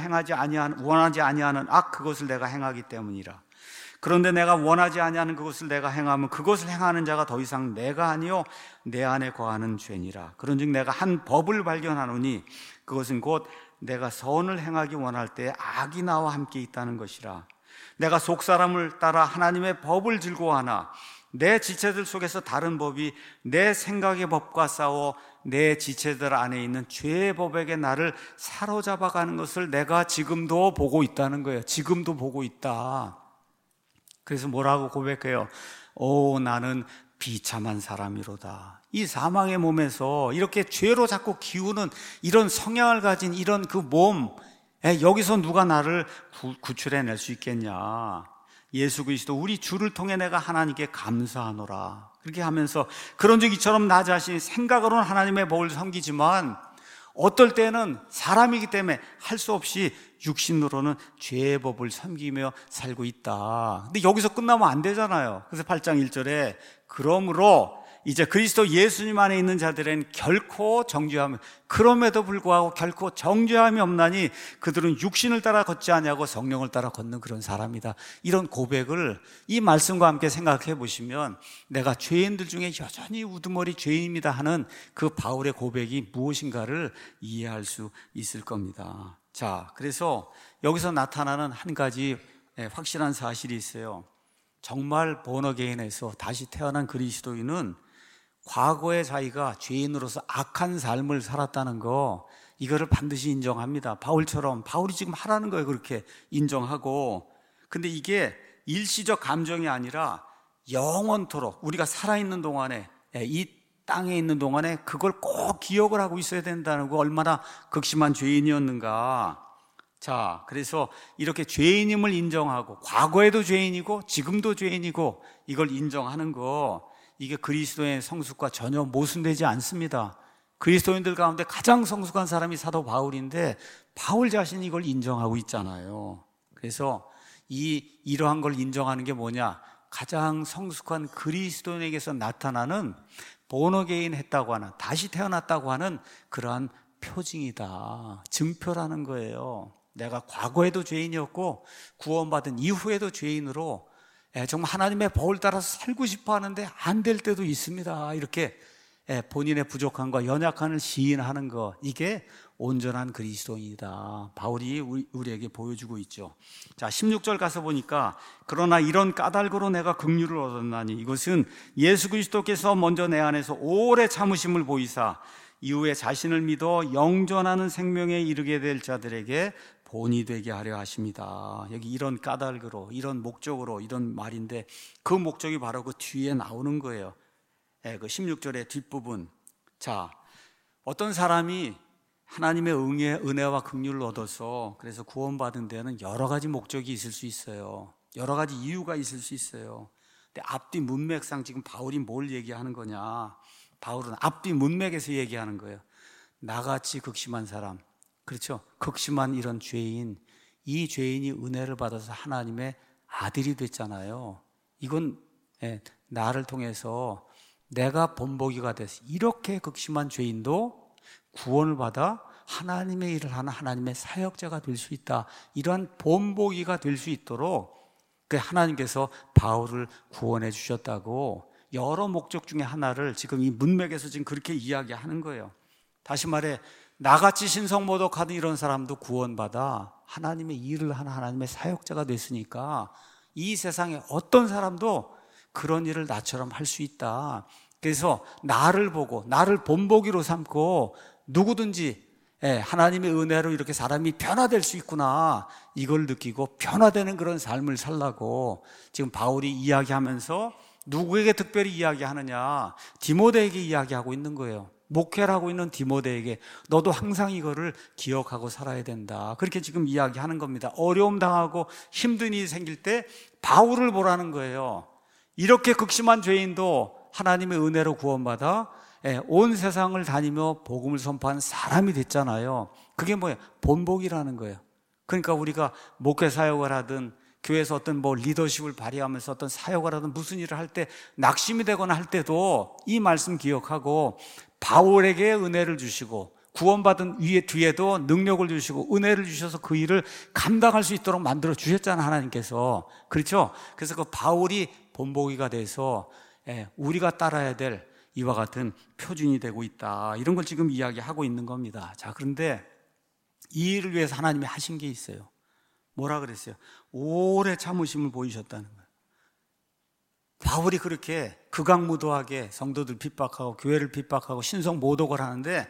원하지 아니하는 악 그것을 내가 행하기 때문이라. 그런데 내가 원하지 아니하는 그것을 내가 행하면 그것을 행하는 자가 더 이상 내가 아니요 내 안에 거하는 죄니라. 그런즉 내가 한 법을 발견하노니 그것은 곧 내가 선을 행하기 원할 때 악이 나와 함께 있다는 것이라. 내가 속사람을 따라 하나님의 법을 즐거워하나 내 지체들 속에서 다른 법이 내 생각의 법과 싸워 내 지체들 안에 있는 죄의 법에게 나를 사로잡아가는 것을 내가 지금도 보고 있다는 거예요. 지금도 보고 있다. 그래서 뭐라고 고백해요? 나는 비참한 사람이로다. 이 사망의 몸에서 이렇게 죄로 자꾸 기우는 이런 성향을 가진 이런 그 몸, 여기서 누가 나를 구출해낼 수 있겠냐? 예수 그리스도 우리 주를 통해 내가 하나님께 감사하노라. 그렇게 하면서 그런즉 이처럼 나 자신이 생각으로는 하나님의 법을 섬기지만 어떨 때는 사람이기 때문에 할 수 없이 육신으로는 죄의 법을 섬기며 살고 있다. 근데 여기서 끝나면 안 되잖아요. 그래서 8장 1절에 그러므로 이제 그리스도 예수님 안에 있는 자들은 결코 정죄함이, 그럼에도 불구하고 결코 정죄함이 없나니 그들은 육신을 따라 걷지 아니하고 성령을 따라 걷는 그런 사람이다. 이런 고백을 이 말씀과 함께 생각해 보시면 내가 죄인들 중에 여전히 우두머리 죄인입니다 하는 그 바울의 고백이 무엇인가를 이해할 수 있을 겁니다. 자, 그래서 여기서 나타나는 한 가지 확실한 사실이 있어요. 정말 본어게인에서 다시 태어난 그리스도인은 과거의 자기가 죄인으로서 악한 삶을 살았다는 거, 이거를 반드시 인정합니다. 바울처럼, 바울이 지금 하라는 거예요. 그렇게 인정하고. 근데 이게 일시적 감정이 아니라 영원토록 우리가 살아있는 동안에, 이 땅에 있는 동안에 그걸 꼭 기억을 하고 있어야 된다는 거, 얼마나 극심한 죄인이었는가. 자, 그래서 이렇게 죄인임을 인정하고 과거에도 죄인이고 지금도 죄인이고 이걸 인정하는 거, 이게 그리스도의 성숙과 전혀 모순되지 않습니다. 그리스도인들 가운데 가장 성숙한 사람이 사도 바울인데 바울 자신이 이걸 인정하고 있잖아요. 그래서 이러한 걸 인정하는 게 뭐냐? 가장 성숙한 그리스도인에게서 나타나는 본어게인 했다고 하는, 다시 태어났다고 하는 그러한 표징이다. 증표라는 거예요. 내가 과거에도 죄인이었고 구원받은 이후에도 죄인으로 정말 하나님의 법을 따라서 살고 싶어 하는데 안 될 때도 있습니다. 이렇게 본인의 부족함과 연약함을 시인하는 것, 이게 온전한 그리스도인이다. 바울이 우리에게 보여주고 있죠. 자, 16절 가서 보니까 그러나 이런 까닭으로 내가 긍휼을 얻었나니 이것은 예수 그리스도께서 먼저 내 안에서 오래 참으심을 보이사 이후에 자신을 믿어 영존하는 생명에 이르게 될 자들에게 본이 되게 하려 하십니다. 여기 이런 까닭으로, 이런 목적으로, 이런 말인데 그 목적이 바로 그 뒤에 나오는 거예요. 그 16절의 뒷부분. 자, 어떤 사람이 하나님의 은혜와 긍휼을 얻어서 그래서 구원받은 데는 여러 가지 목적이 있을 수 있어요. 여러 가지 이유가 있을 수 있어요. 근데 앞뒤 문맥상 지금 바울이 뭘 얘기하는 거냐? 바울은 앞뒤 문맥에서 얘기하는 거예요. 나같이 극심한 사람, 그렇죠? 극심한 이런 죄인, 이 죄인이 은혜를 받아서 하나님의 아들이 됐잖아요. 이건 나를 통해서 내가 본보기가 돼서 이렇게 극심한 죄인도 구원을 받아 하나님의 일을 하는 하나님의 사역자가 될 수 있다. 이러한 본보기가 될 수 있도록 하나님께서 바울을 구원해 주셨다고 여러 목적 중에 하나를 지금 이 문맥에서 지금 그렇게 이야기하는 거예요. 다시 말해 나같이 신성모독하는 이런 사람도 구원받아 하나님의 일을 하는 하나님의 사역자가 됐으니까 이 세상에 어떤 사람도 그런 일을 나처럼 할 수 있다. 그래서 나를 보고 나를 본보기로 삼고 누구든지 하나님의 은혜로 이렇게 사람이 변화될 수 있구나, 이걸 느끼고 변화되는 그런 삶을 살라고 지금 바울이 이야기하면서 누구에게 특별히 이야기하느냐? 디모데에게 이야기하고 있는 거예요. 목회를 하고 있는 디모데에게 너도 항상 이거를 기억하고 살아야 된다, 그렇게 지금 이야기하는 겁니다. 어려움 당하고 힘든 일이 생길 때 바울을 보라는 거예요. 이렇게 극심한 죄인도 하나님의 은혜로 구원받아 온 세상을 다니며 복음을 선포한 사람이 됐잖아요. 그게 뭐예요? 본보기라는 거예요. 그러니까 우리가 목회 사역을 하든 교회에서 어떤 리더십을 발휘하면서 어떤 사역을 하든 무슨 일을 할 때 낙심이 되거나 할 때도 이 말씀 기억하고 바울에게 은혜를 주시고 구원받은 뒤에도 능력을 주시고 은혜를 주셔서 그 일을 감당할 수 있도록 만들어 주셨잖아요, 하나님께서. 그렇죠? 그래서 그 바울이 본보기가 돼서 우리가 따라야 될 이와 같은 표준이 되고 있다, 이런 걸 지금 이야기하고 있는 겁니다. 자, 그런데 이 일을 위해서 하나님이 하신 게 있어요. 뭐라 그랬어요? 오래 참으심을 보이셨다는 거예요. 바울이 그렇게 극악무도하게 성도들 핍박하고 교회를 핍박하고 신성 모독을 하는데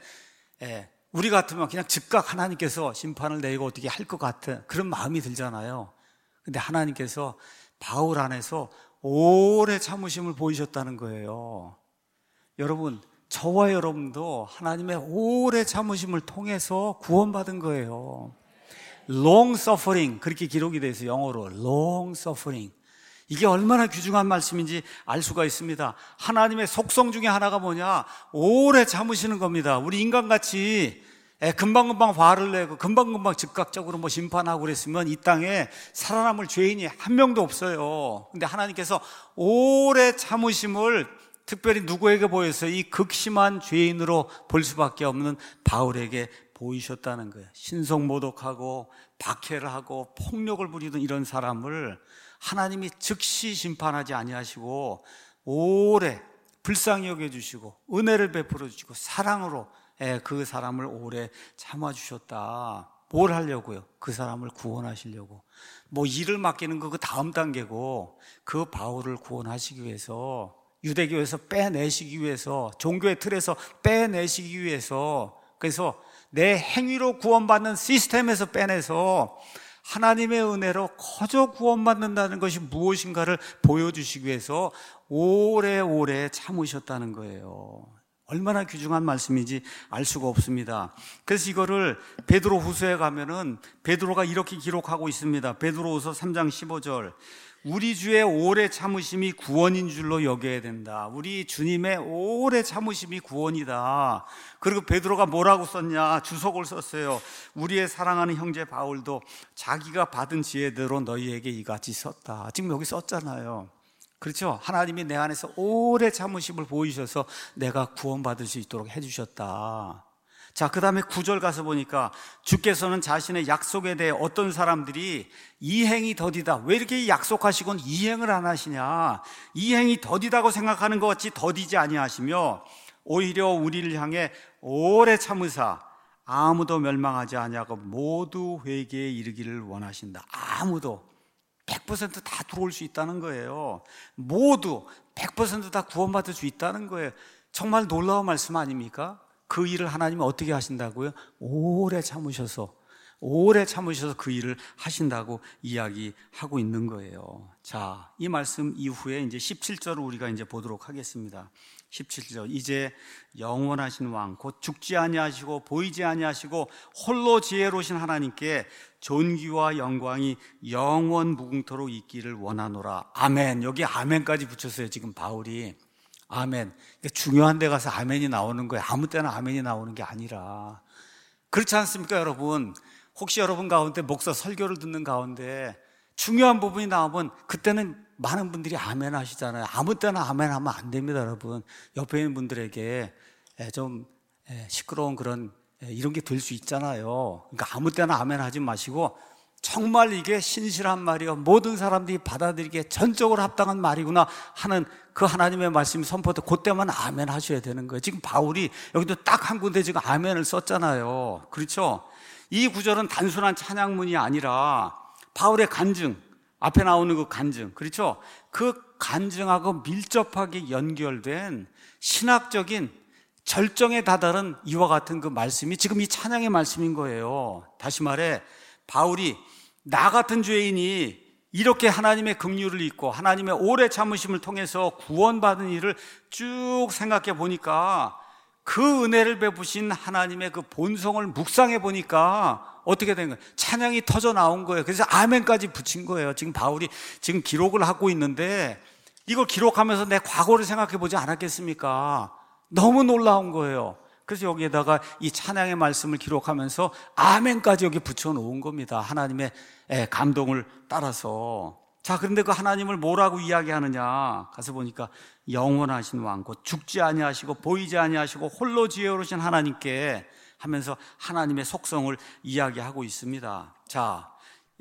우리 같으면 그냥 즉각 하나님께서 심판을 내리고 어떻게 할 것 같은 그런 마음이 들잖아요. 근데 하나님께서 바울 안에서 오래 참으심을 보이셨다는 거예요. 여러분, 저와 여러분도 하나님의 오래 참으심을 통해서 구원받은 거예요. long suffering, 그렇게 기록이 되어 있어요. 영어로 long suffering. 이게 얼마나 귀중한 말씀인지 알 수가 있습니다. 하나님의 속성 중에 하나가 뭐냐? 오래 참으시는 겁니다. 우리 인간같이 금방금방 화를 내고 금방금방 즉각적으로 심판하고 그랬으면 이 땅에 살아남을 죄인이 한 명도 없어요. 근데 하나님께서 오래 참으심을 특별히 누구에게 보였어요? 이 극심한 죄인으로 볼 수밖에 없는 바울에게 보이셨다는 거예요. 신성모독하고 박해를 하고 폭력을 부리던 이런 사람을 하나님이 즉시 심판하지 아니하시고 오래 불쌍히 여겨주시고 은혜를 베풀어 주시고 사랑으로 그 사람을 오래 참아주셨다. 뭘 하려고요? 그 사람을 구원하시려고. 일을 맡기는 거 그 다음 단계고, 그 바울을 구원하시기 위해서, 유대교에서 빼내시기 위해서, 종교의 틀에서 빼내시기 위해서, 그래서 내 행위로 구원받는 시스템에서 빼내서 하나님의 은혜로 거저 구원받는다는 것이 무엇인가를 보여주시기 위해서 오래오래 참으셨다는 거예요. 얼마나 귀중한 말씀인지 알 수가 없습니다. 그래서 이거를 베드로 후서에 가면은 베드로가 이렇게 기록하고 있습니다. 베드로후서 3장 15절. 우리 주의 오래 참으심이 구원인 줄로 여겨야 된다. 우리 주님의 오래 참으심이 구원이다. 그리고 베드로가 뭐라고 썼냐? 주석을 썼어요. 우리의 사랑하는 형제 바울도 자기가 받은 지혜대로 너희에게 이같이 썼다. 지금 여기 썼잖아요. 그렇죠? 하나님이 내 안에서 오래 참으심을 보이셔서 내가 구원받을 수 있도록 해주셨다. 자, 그 다음에 9절 가서 보니까 주께서는 자신의 약속에 대해 어떤 사람들이 이행이 더디다. 왜 이렇게 약속하시곤 이행을 안 하시냐? 이행이 더디다고 생각하는 것 같이 더디지 아니하시며 오히려 우리를 향해 오래 참으사 아무도 멸망하지 아니하고 모두 회개에 이르기를 원하신다. 아무도 100% 다 들어올 수 있다는 거예요. 모두 100% 다 구원받을 수 있다는 거예요. 정말 놀라운 말씀 아닙니까? 그 일을 하나님은 어떻게 하신다고요? 오래 참으셔서 그 일을 하신다고 이야기하고 있는 거예요. 자, 이 말씀 이후에 이제 17절을 우리가 이제 보도록 하겠습니다. 17절 이제 영원하신 왕 곧 죽지 아니하시고 보이지 아니하시고 홀로 지혜로우신 하나님께 존귀와 영광이 영원 무궁토록 있기를 원하노라. 아멘. 여기 아멘까지 붙였어요. 지금 바울이 아멘. 중요한 데 가서 아멘이 나오는 거예요. 아무 때나 아멘이 나오는 게 아니라. 그렇지 않습니까, 여러분? 혹시 여러분 가운데 목사 설교를 듣는 가운데 중요한 부분이 나오면 그때는 많은 분들이 아멘 하시잖아요. 아무 때나 아멘 하면 안 됩니다, 여러분. 옆에 있는 분들에게 좀 시끄러운 그런 이런 게 들 수 있잖아요. 그러니까 아무 때나 아멘 하지 마시고 정말 이게 신실한 말이요, 모든 사람들이 받아들이기에 전적으로 합당한 말이구나 하는 그 하나님의 말씀이 선포될 그때만 아멘 하셔야 되는 거예요. 지금 바울이 여기도 딱 한 군데 지금 아멘을 썼잖아요. 그렇죠? 이 구절은 단순한 찬양문이 아니라 바울의 간증, 앞에 나오는 그 간증, 그렇죠? 그 간증하고 밀접하게 연결된 신학적인 절정에 다다른 이와 같은 그 말씀이 지금 이 찬양의 말씀인 거예요. 다시 말해 바울이 나 같은 죄인이 이렇게 하나님의 긍휼을 잊고 하나님의 오래 참으심을 통해서 구원받은 일을 쭉 생각해 보니까 그 은혜를 베푸신 하나님의 그 본성을 묵상해 보니까 어떻게 된 거예요? 찬양이 터져 나온 거예요. 그래서 아멘까지 붙인 거예요. 지금 바울이 지금 기록을 하고 있는데 이걸 기록하면서 내 과거를 생각해 보지 않았겠습니까? 너무 놀라운 거예요. 그래서 여기에다가 이 찬양의 말씀을 기록하면서 아멘까지 여기 붙여놓은 겁니다. 하나님의 감동을 따라서. 자, 그런데 그 하나님을 뭐라고 이야기하느냐 가서 보니까 영원하신 왕 곧 죽지 아니하시고 보이지 아니하시고 홀로 지혜로우신 하나님께 하면서 하나님의 속성을 이야기하고 있습니다. 자,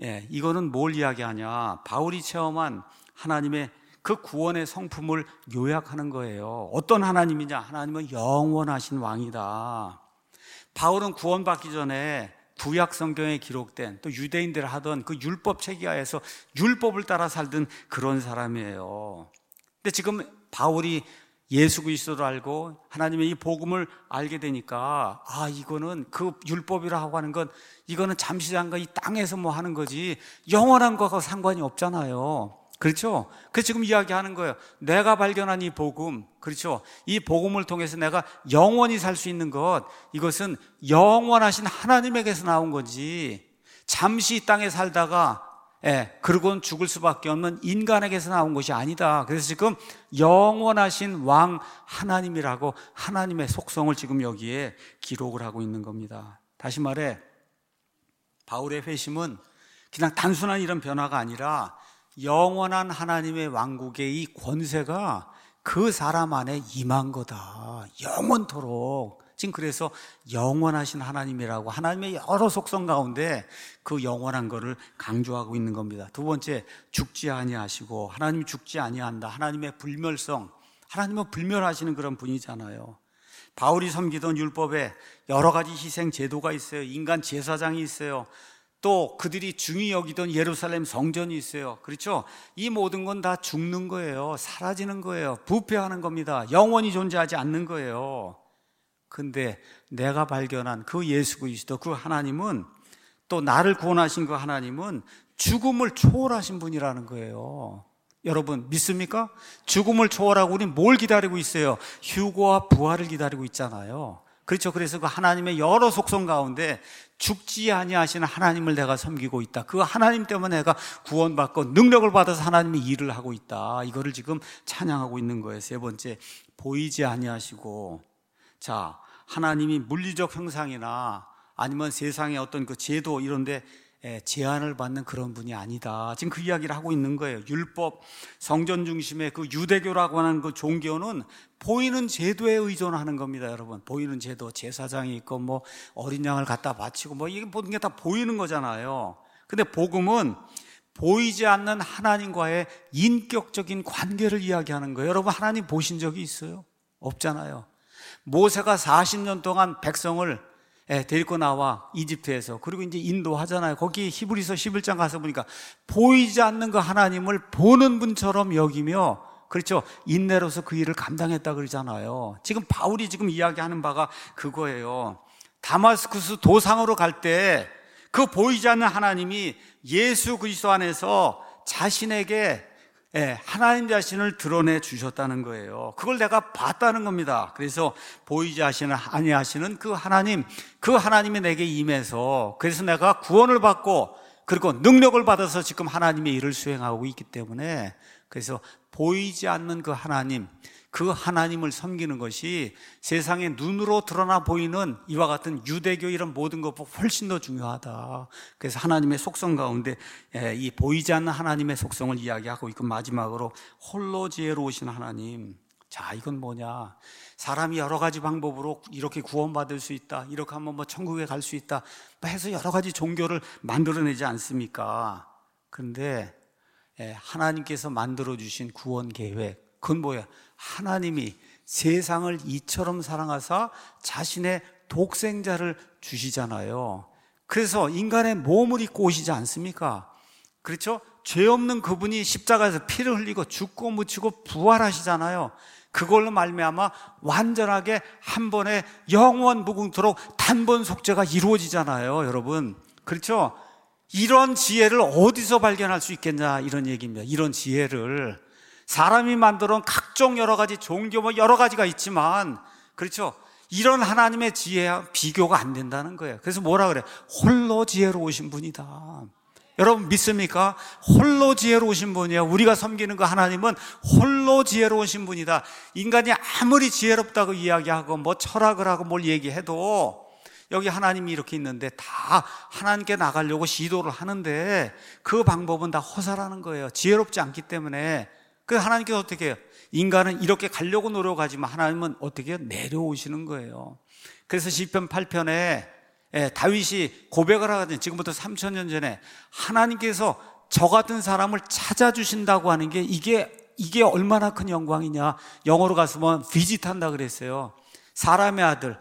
이거는 뭘 이야기하냐? 바울이 체험한 하나님의 그 구원의 성품을 요약하는 거예요. 어떤 하나님이냐? 하나님은 영원하신 왕이다. 바울은 구원받기 전에 구약 성경에 기록된 또 유대인들 하던 그 율법 체계하에서 율법을 따라 살던 그런 사람이에요. 근데 지금 바울이 예수 그리스도를 알고 하나님의 이 복음을 알게 되니까 이거는 그 율법이라고 하는 건 이거는 잠시 잠깐 이 땅에서 뭐 하는 거지 영원한 것과 상관이 없잖아요. 그렇죠? 그래서 지금 이야기하는 거예요. 내가 발견한 이 복음, 그렇죠? 이 복음을 통해서 내가 영원히 살 수 있는 것, 이것은 영원하신 하나님에게서 나온 거지 잠시 이 땅에 살다가 그러고는 죽을 수밖에 없는 인간에게서 나온 것이 아니다. 그래서 지금 영원하신 왕 하나님이라고 하나님의 속성을 지금 여기에 기록을 하고 있는 겁니다. 다시 말해 바울의 회심은 그냥 단순한 이런 변화가 아니라 영원한 하나님의 왕국의 이 권세가 그 사람 안에 임한 거다. 영원토록. 지금 그래서 영원하신 하나님이라고 하나님의 여러 속성 가운데 그 영원한 거를 강조하고 있는 겁니다. 두 번째, 죽지 아니하시고 하나님이 죽지 아니한다. 하나님의 불멸성. 하나님은 불멸하시는 그런 분이잖아요. 바울이 섬기던 율법에 여러 가지 희생 제도가 있어요. 인간 제사장이 있어요. 또 그들이 중히 여기던 예루살렘 성전이 있어요. 그렇죠? 이 모든 건 다 죽는 거예요. 사라지는 거예요. 부패하는 겁니다. 영원히 존재하지 않는 거예요. 근데 내가 발견한 그 예수 그리스도 그 하나님은 또 나를 구원하신 그 하나님은 죽음을 초월하신 분이라는 거예요. 여러분 믿습니까? 죽음을 초월하고 우리는 뭘 기다리고 있어요? 휴거와 부활을 기다리고 있잖아요. 그렇죠. 그래서 그 하나님의 여러 속성 가운데 죽지 아니하시는 하나님을 내가 섬기고 있다. 그 하나님 때문에 내가 구원받고 능력을 받아서 하나님의 일을 하고 있다. 이거를 지금 찬양하고 있는 거예요. 세 번째, 보이지 아니하시고. 자, 하나님이 물리적 형상이나 아니면 세상의 어떤 그 제도 이런 데 제한을 받는 그런 분이 아니다. 지금 그 이야기를 하고 있는 거예요. 율법, 성전 중심의 그 유대교라고 하는 그 종교는 보이는 제도에 의존하는 겁니다, 여러분. 보이는 제도, 제사장이 있고 뭐 어린 양을 갖다 바치고 뭐 이게 모든 게 다 보이는 거잖아요. 근데 복음은 보이지 않는 하나님과의 인격적인 관계를 이야기하는 거예요. 여러분 하나님 보신 적이 있어요? 없잖아요. 모세가 40년 동안 백성을 데리고 나와 이집트에서 그리고 이제 인도하잖아요. 거기 히브리서 11장 가서 보니까 보이지 않는 그 하나님을 보는 분처럼 여기며 그렇죠. 인내로서 그 일을 감당했다 그러잖아요. 지금 바울이 지금 이야기하는 바가 그거예요. 다마스쿠스 도상으로 갈 때 그 보이지 않는 하나님이 예수 그리스도 안에서 자신에게 하나님 자신을 드러내 주셨다는 거예요. 그걸 내가 봤다는 겁니다. 그래서 보이지 아니하시는 그 하나님이 내게 임해서, 그래서 내가 구원을 받고 그리고 능력을 받아서 지금 하나님의 일을 수행하고 있기 때문에, 그래서 보이지 않는 그 하나님을 섬기는 것이 세상에 눈으로 드러나 보이는 이와 같은 유대교 이런 모든 것보다 훨씬 더 중요하다. 그래서 하나님의 속성 가운데 이 보이지 않는 하나님의 속성을 이야기하고 있고, 마지막으로 홀로 지혜로우신 하나님. 자, 이건 뭐냐? 사람이 여러 가지 방법으로 이렇게 구원받을 수 있다, 이렇게 하면 뭐 천국에 갈 수 있다 해서 여러 가지 종교를 만들어내지 않습니까? 그런데 하나님께서 만들어주신 구원 계획, 그건 뭐야? 하나님이 세상을 이처럼 사랑하사 자신의 독생자를 주시잖아요. 그래서 인간의 몸을 입고 오시지 않습니까? 그렇죠? 죄 없는 그분이 십자가에서 피를 흘리고 죽고 묻히고 부활하시잖아요. 그걸로 말미암아 완전하게 한 번에 영원 무궁토록 단번 속죄가 이루어지잖아요, 여러분. 그렇죠? 이런 지혜를 어디서 발견할 수 있겠냐, 이런 얘기입니다. 이런 지혜를 사람이 만들어 놓은 각종 여러 가지 종교 뭐 여러 가지가 있지만, 그렇죠? 이런 하나님의 지혜와 비교가 안 된다는 거예요. 그래서 뭐라 그래? 홀로 지혜로우신 분이다. 여러분 믿습니까? 홀로 지혜로우신 분이에요. 우리가 섬기는 그 하나님은 홀로 지혜로우신 분이다. 인간이 아무리 지혜롭다고 이야기하고 뭐 철학을 하고 뭘 얘기해도 여기 하나님이 이렇게 있는데 다 하나님께 나가려고 시도를 하는데 그 방법은 다 허사라는 거예요. 지혜롭지 않기 때문에. 그래서 하나님께서 어떻게 해요? 인간은 이렇게 가려고 노력하지만 하나님은 어떻게 해요? 내려오시는 거예요. 그래서 시편 8편에 다윗이 고백을 하거든요. 지금부터 3000년 전에 하나님께서 저 같은 사람을 찾아주신다고 하는 게 이게 얼마나 큰 영광이냐. 영어로 가서 보면 비짓한다 그랬어요. 사람의 아들,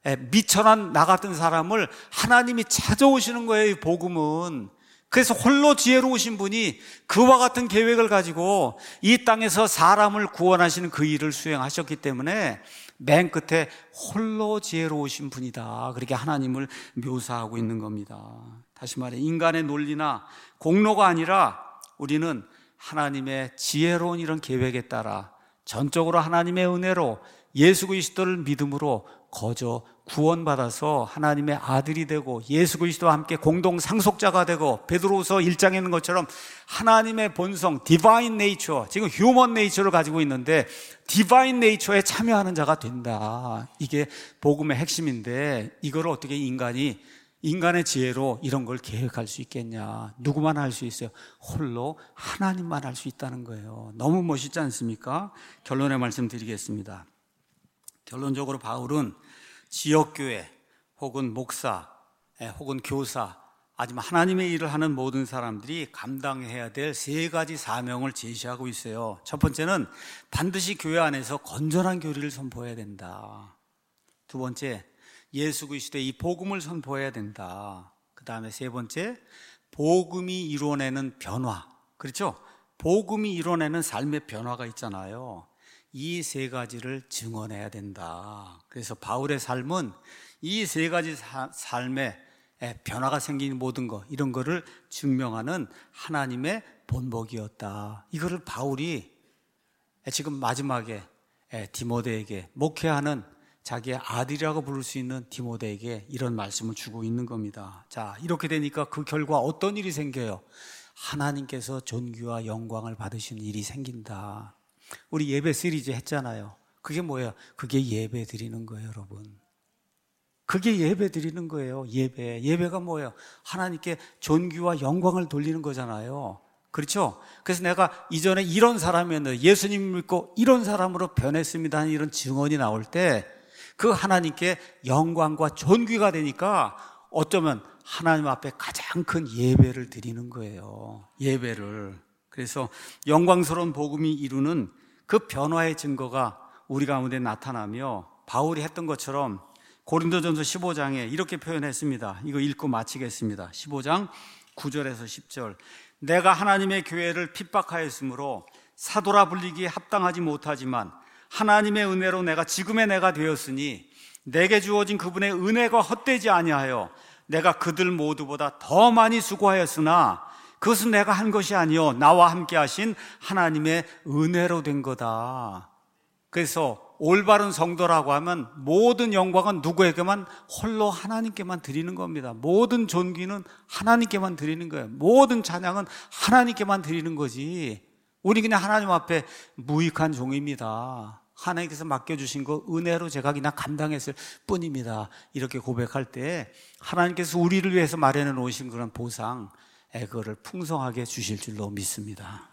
미천한 나 같은 사람을 하나님이 찾아오시는 거예요, 이 복음은. 그래서 홀로 지혜로우신 분이 그와 같은 계획을 가지고 이 땅에서 사람을 구원하시는 그 일을 수행하셨기 때문에 맨 끝에 홀로 지혜로우신 분이다, 그렇게 하나님을 묘사하고 있는 겁니다. 다시 말해 인간의 논리나 공로가 아니라 우리는 하나님의 지혜로운 이런 계획에 따라 전적으로 하나님의 은혜로 예수 그리스도를 믿음으로 거저 구원받아서 하나님의 아들이 되고 예수 그리스도와 함께 공동 상속자가 되고, 베드로후서 1장에 있는 것처럼 하나님의 본성, 디바인 네이처, 지금 휴먼 네이처를 가지고 있는데 디바인 네이처에 참여하는 자가 된다. 이게 복음의 핵심인데, 이걸 어떻게 인간의 지혜로 이런 걸 계획할 수 있겠냐? 누구만 할 수 있어요? 홀로 하나님만 할 수 있다는 거예요. 너무 멋있지 않습니까? 결론의 말씀 드리겠습니다. 결론적으로 바울은 지역교회 혹은 목사 혹은 교사, 아니면 하나님의 일을 하는 모든 사람들이 감당해야 될 세 가지 사명을 제시하고 있어요. 첫 번째는 반드시 교회 안에서 건전한 교리를 선포해야 된다. 두 번째, 예수 그리스도의 이 복음을 선포해야 된다. 그 다음에 세 번째, 복음이 이루어내는 변화. 그렇죠? 복음이 이루어내는 삶의 변화가 있잖아요. 이 세 가지를 증언해야 된다. 그래서 바울의 삶은 이 세 가지 삶에 변화가 생기는 모든 것, 이런 거를 증명하는 하나님의 본보기였다. 이거를 바울이 지금 마지막에 디모데에게, 목회하는 자기의 아들이라고 부를 수 있는 디모데에게 이런 말씀을 주고 있는 겁니다. 자, 이렇게 되니까 그 결과 어떤 일이 생겨요? 하나님께서 존귀와 영광을 받으시는 일이 생긴다. 우리 예배 시리즈 했잖아요. 그게 뭐예요? 그게 예배 드리는 거예요, 여러분. 그게 예배 드리는 거예요. 예배가 뭐예요? 하나님께 존귀와 영광을 돌리는 거잖아요. 그렇죠? 그래서 내가 이전에 이런 사람이었는데 예수님 믿고 이런 사람으로 변했습니다 하는 이런 증언이 나올 때 그 하나님께 영광과 존귀가 되니까 어쩌면 하나님 앞에 가장 큰 예배를 드리는 거예요. 예배를. 그래서 영광스러운 복음이 이루는 그 변화의 증거가 우리 가운데 나타나며, 바울이 했던 것처럼 고린도전서 15장에 이렇게 표현했습니다. 이거 읽고 마치겠습니다. 15장 9절에서 10절. 내가 하나님의 교회를 핍박하였으므로 사도라 불리기에 합당하지 못하지만 하나님의 은혜로 내가 지금의 내가 되었으니 내게 주어진 그분의 은혜가 헛되지 아니하여 내가 그들 모두보다 더 많이 수고하였으나 그것은 내가 한 것이 아니요 나와 함께 하신 하나님의 은혜로 된 거다. 그래서 올바른 성도라고 하면 모든 영광은 누구에게만, 홀로 하나님께만 드리는 겁니다. 모든 존귀는 하나님께만 드리는 거예요. 모든 찬양은 하나님께만 드리는 거지, 우리 그냥 하나님 앞에 무익한 종입니다. 하나님께서 맡겨주신 거 은혜로 제가 그냥 감당했을 뿐입니다. 이렇게 고백할 때 하나님께서 우리를 위해서 마련해 놓으신 그런 보상, 그거를 풍성하게 주실 줄로 믿습니다.